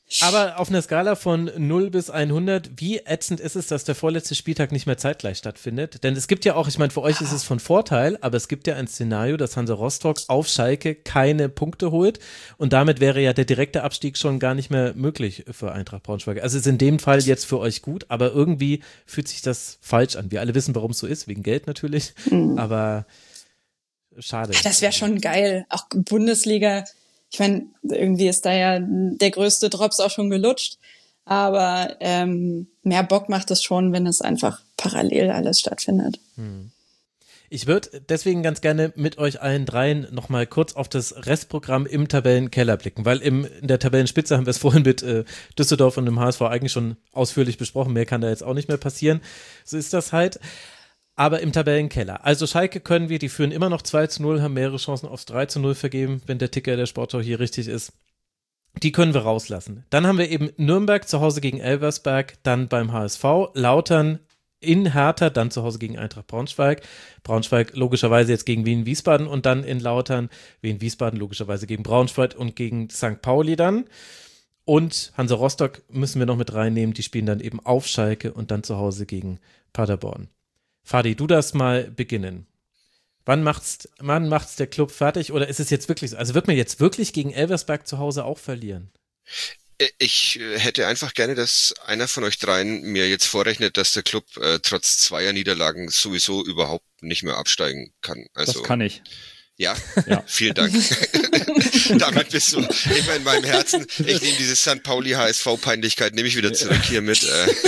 Aber auf einer Skala von 0 bis 100, wie ätzend ist es, dass der vorletzte Spieltag nicht mehr zeitgleich stattfindet? Denn es gibt ja auch, ich meine, für euch ist es von Vorteil, aber es gibt ja ein Szenario, dass Hansa Rostock auf Schalke keine Punkte holt und damit wäre ja der direkte Abstieg schon gar nicht mehr möglich für Eintracht Braunschweig. Also ist in dem Fall jetzt für euch gut, aber irgendwie fühlt sich das falsch an. Wir alle wissen, warum es so ist, wegen Geld natürlich, aber schade. Das wäre schon geil. Auch Bundesliga. Ich meine, irgendwie ist da ja der größte Drops auch schon gelutscht. Aber mehr Bock macht es schon, wenn es einfach parallel alles stattfindet. Ich würde deswegen ganz gerne mit euch allen dreien nochmal kurz auf das Restprogramm im Tabellenkeller blicken, weil in der Tabellenspitze haben wir es vorhin mit Düsseldorf und dem HSV eigentlich schon ausführlich besprochen. Mehr kann da jetzt auch nicht mehr passieren. So ist das halt. Aber im Tabellenkeller. Also Schalke können wir, die führen immer noch 2-0, haben mehrere Chancen aufs 3-0 vergeben, wenn der Ticker der Sportschau hier richtig ist. Die können wir rauslassen. Dann haben wir eben Nürnberg zu Hause gegen Elversberg, dann beim HSV, Lautern in Hertha, dann zu Hause gegen Eintracht Braunschweig. Braunschweig logischerweise jetzt gegen Wien-Wiesbaden und dann in Lautern, Wien-Wiesbaden logischerweise gegen Braunschweig und gegen St. Pauli dann. Und Hansa Rostock müssen wir noch mit reinnehmen, die spielen dann eben auf Schalke und dann zu Hause gegen Paderborn. Fadi, du darfst mal beginnen. Wann macht's der Club fertig oder ist es jetzt wirklich so? Also wird man jetzt wirklich gegen Elversberg zu Hause auch verlieren? Ich hätte einfach gerne, dass einer von euch dreien mir jetzt vorrechnet, dass der Club trotz 2 Niederlagen sowieso überhaupt nicht mehr absteigen kann. Also, das kann ich. Ja, vielen Dank. Damit bist du immer in meinem Herzen. Ich nehme diese St. Pauli-HSV-Peinlichkeit, nehme ich wieder zurück hier mit.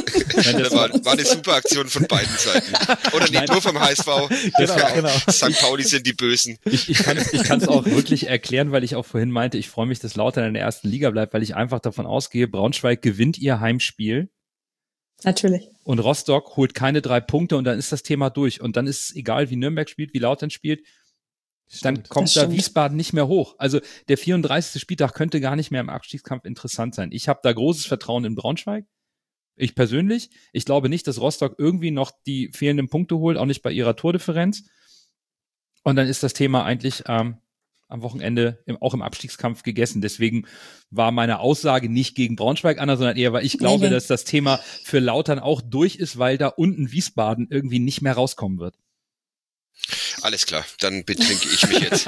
War eine super Aktion von beiden Seiten. Oder nicht nur vom HSV. Genau. St. Pauli sind die Bösen. Ich kann es auch wirklich erklären, weil ich auch vorhin meinte, ich freue mich, dass Lautern in der ersten Liga bleibt, weil ich einfach davon ausgehe, Braunschweig gewinnt ihr Heimspiel. Natürlich. Und Rostock holt keine 3 Punkte und dann ist das Thema durch. Und dann ist es egal, wie Nürnberg spielt, wie Lautern spielt. Dann kommt da Wiesbaden nicht mehr hoch. Also der 34. Spieltag könnte gar nicht mehr im Abstiegskampf interessant sein. Ich habe da großes Vertrauen in Braunschweig. Ich persönlich. Ich glaube nicht, dass Rostock irgendwie noch die fehlenden Punkte holt, auch nicht bei ihrer Tordifferenz. Und dann ist das Thema eigentlich am Wochenende auch im Abstiegskampf gegessen. Deswegen war meine Aussage nicht gegen Braunschweig, Anna, sondern eher, weil ich glaube, dass das Thema für Lautern auch durch ist, weil da unten Wiesbaden irgendwie nicht mehr rauskommen wird. Alles klar, dann betrinke ich mich jetzt.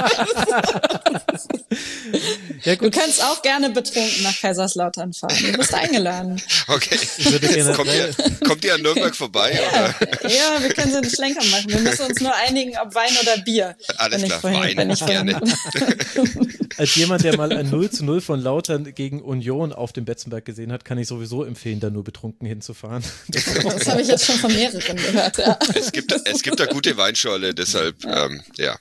Ja, gut. Du kannst auch gerne betrunken nach Kaiserslautern fahren. Du bist eingeladen. Okay. Kommt ihr an Nürnberg vorbei? Ja, ja, wir können so einen Schlenker machen. Wir müssen uns nur einigen, ob Wein oder Bier. Alles klar, Wein, gerne. Als jemand, der mal ein 0-0 von Lautern gegen Union auf dem Betzenberg gesehen hat, kann ich sowieso empfehlen, da nur betrunken hinzufahren. Das habe ich jetzt schon von mehreren gehört, ja. Es gibt da gute Weinschorle, deshalb, ja.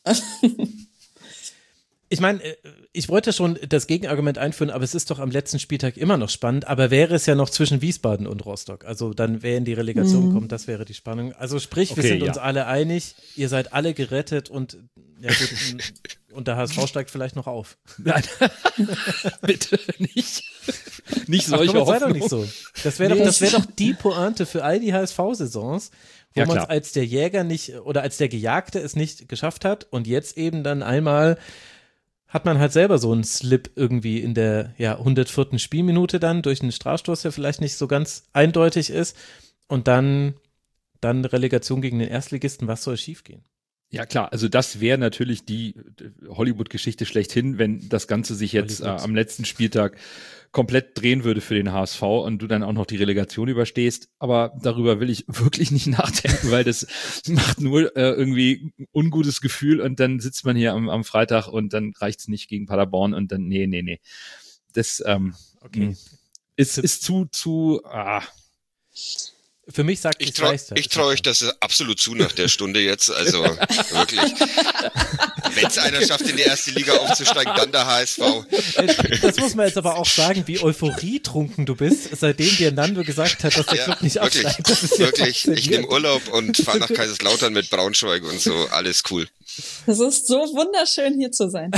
Ich meine, ich wollte schon das Gegenargument einführen, aber es ist doch am letzten Spieltag immer noch spannend, aber wäre es ja noch zwischen Wiesbaden und Rostock, also dann wer in die Relegation kommt, das wäre die Spannung. Also sprich, wir sind uns alle einig, ihr seid alle gerettet und ja gut, und der HSV steigt vielleicht noch auf. Nein, bitte nicht. Nicht solche Hoffnung. Das wäre doch Hoffnung. nicht so. Das wäre doch die Pointe für all die HSV-Saisons, wo man es als der Jäger nicht oder als der Gejagte es nicht geschafft hat und jetzt eben dann einmal hat man halt selber so einen Slip irgendwie in der 104. Spielminute dann durch einen Strafstoß, der vielleicht nicht so ganz eindeutig ist und dann Relegation gegen den Erstligisten, was soll schiefgehen? Ja klar, also das wäre natürlich die Hollywood-Geschichte schlechthin, wenn das Ganze sich jetzt am letzten Spieltag komplett drehen würde für den HSV und du dann auch noch die Relegation überstehst. Aber darüber will ich wirklich nicht nachdenken, weil das macht nur irgendwie ein ungutes Gefühl und dann sitzt man hier am Freitag und dann reicht's nicht gegen Paderborn und dann nee. Das ist zu Für mich sagt ich traue euch das absolut zu nach der Stunde jetzt, also wirklich. Wenn es einer schafft, in die erste Liga aufzusteigen, dann der HSV. Das muss man jetzt aber auch sagen, wie euphorietrunken du bist, seitdem dir Nando gesagt hat, dass der Club nicht absteigt. Das ist wirklich. Ich nehme Urlaub und fahre nach Kaiserslautern mit Braunschweig und so, alles cool. Es ist so wunderschön, hier zu sein.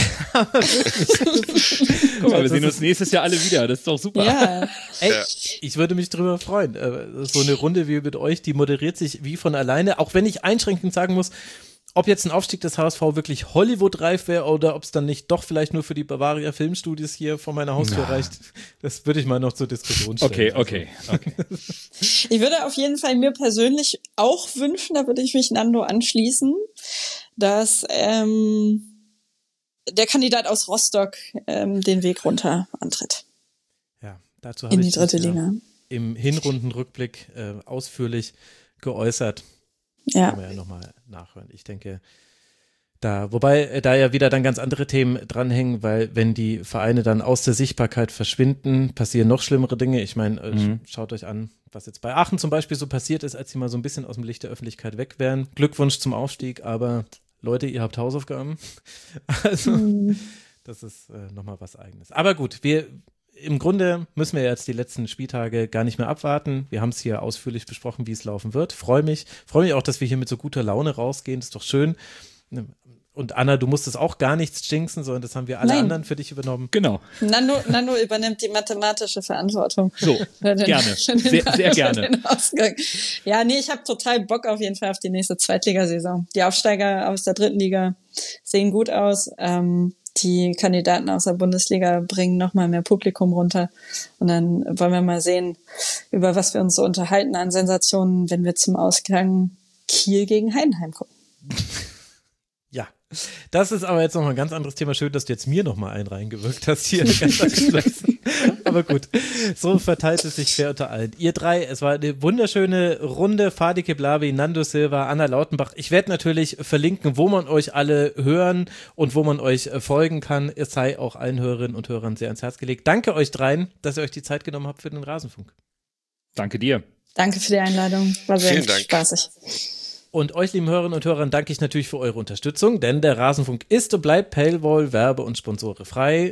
Guck mal, wir sehen uns nächstes Jahr alle wieder, das ist doch super. Ja. Ey, ich würde mich drüber freuen. So eine Runde wie mit euch, die moderiert sich wie von alleine, auch wenn ich einschränkend sagen muss, ob jetzt ein Aufstieg des HSV wirklich Hollywood-reif wäre oder ob es dann nicht doch vielleicht nur für die Bavaria Filmstudios hier vor meiner Haustür reicht, das würde ich mal noch zur Diskussion stellen. Okay. Ich würde auf jeden Fall mir persönlich auch wünschen, da würde ich mich Nando anschließen, dass der Kandidat aus Rostock den Weg runter antritt. Ja, dazu habe in die ich dritte Liga. Im Hinrundenrückblick ausführlich geäußert. Ja. Kann man ja nochmal nachhören. Ich denke, wobei da ja wieder dann ganz andere Themen dranhängen, weil wenn die Vereine dann aus der Sichtbarkeit verschwinden, passieren noch schlimmere Dinge. Ich meine, schaut euch an, was jetzt bei Aachen zum Beispiel so passiert ist, als sie mal so ein bisschen aus dem Licht der Öffentlichkeit weg wären. Glückwunsch zum Aufstieg, aber Leute, ihr habt Hausaufgaben. Also, das ist nochmal was Eigenes. Aber gut, im Grunde müssen wir jetzt die letzten Spieltage gar nicht mehr abwarten. Wir haben es hier ausführlich besprochen, wie es laufen wird. Freue mich auch, dass wir hier mit so guter Laune rausgehen. Das ist doch schön. Und Anna, du musstest auch gar nichts jinxen, sondern das haben wir alle anderen für dich übernommen. Genau. Nando übernimmt die mathematische Verantwortung. So, gerne. Sehr gerne. Ja, nee, ich habe total Bock auf jeden Fall auf die nächste Zweitligasaison. Die Aufsteiger aus der dritten Liga sehen gut aus. Die Kandidaten aus der Bundesliga bringen nochmal mehr Publikum runter. Und dann wollen wir mal sehen, über was wir uns so unterhalten an Sensationen, wenn wir zum Ausgang Kiel gegen Heidenheim gucken. Ja, das ist aber jetzt nochmal ein ganz anderes Thema. Schön, dass du jetzt mir nochmal einen reingewirkt hast hier. Ganz angeschlossen. Aber gut, so verteilt es sich fair unter allen. Ihr drei, es war eine wunderschöne Runde. Fadi Keblavi, Nando Silva, Anna Lautenbach. Ich werde natürlich verlinken, wo man euch alle hören und wo man euch folgen kann. Es sei auch allen Hörerinnen und Hörern sehr ans Herz gelegt. Danke euch dreien, dass ihr euch die Zeit genommen habt für den Rasenfunk. Danke dir. Danke für die Einladung. War sehr Vielen spaßig. Und euch, lieben Hörerinnen und Hörern, danke ich natürlich für eure Unterstützung, denn der Rasenfunk ist und bleibt Paywall, Werbe- und sponsorenfrei.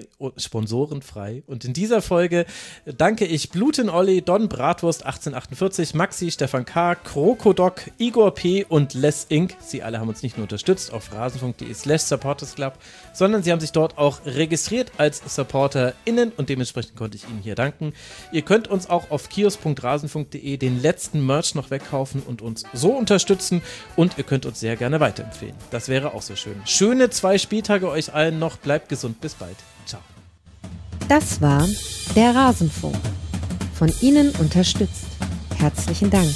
Und in dieser Folge danke ich Bluten Olli, Don Bratwurst 1848, Maxi, Stefan K., Krokodok, Igor P. und Les Inc. Sie alle haben uns nicht nur unterstützt auf rasenfunk.de/supportersclub, sondern sie haben sich dort auch registriert als SupporterInnen und dementsprechend konnte ich ihnen hier danken. Ihr könnt uns auch auf kiosk.rasenfunk.de den letzten Merch noch wegkaufen und uns so unterstützen. Und ihr könnt uns sehr gerne weiterempfehlen. Das wäre auch so schön. Schöne 2 Spieltage euch allen noch. Bleibt gesund. Bis bald. Ciao. Das war der Rasenfunk. Von Ihnen unterstützt. Herzlichen Dank.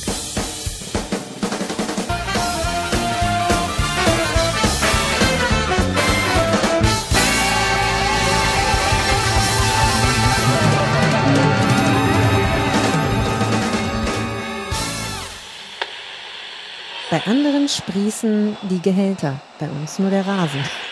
Bei anderen sprießen die Gehälter, bei uns nur der Rasen.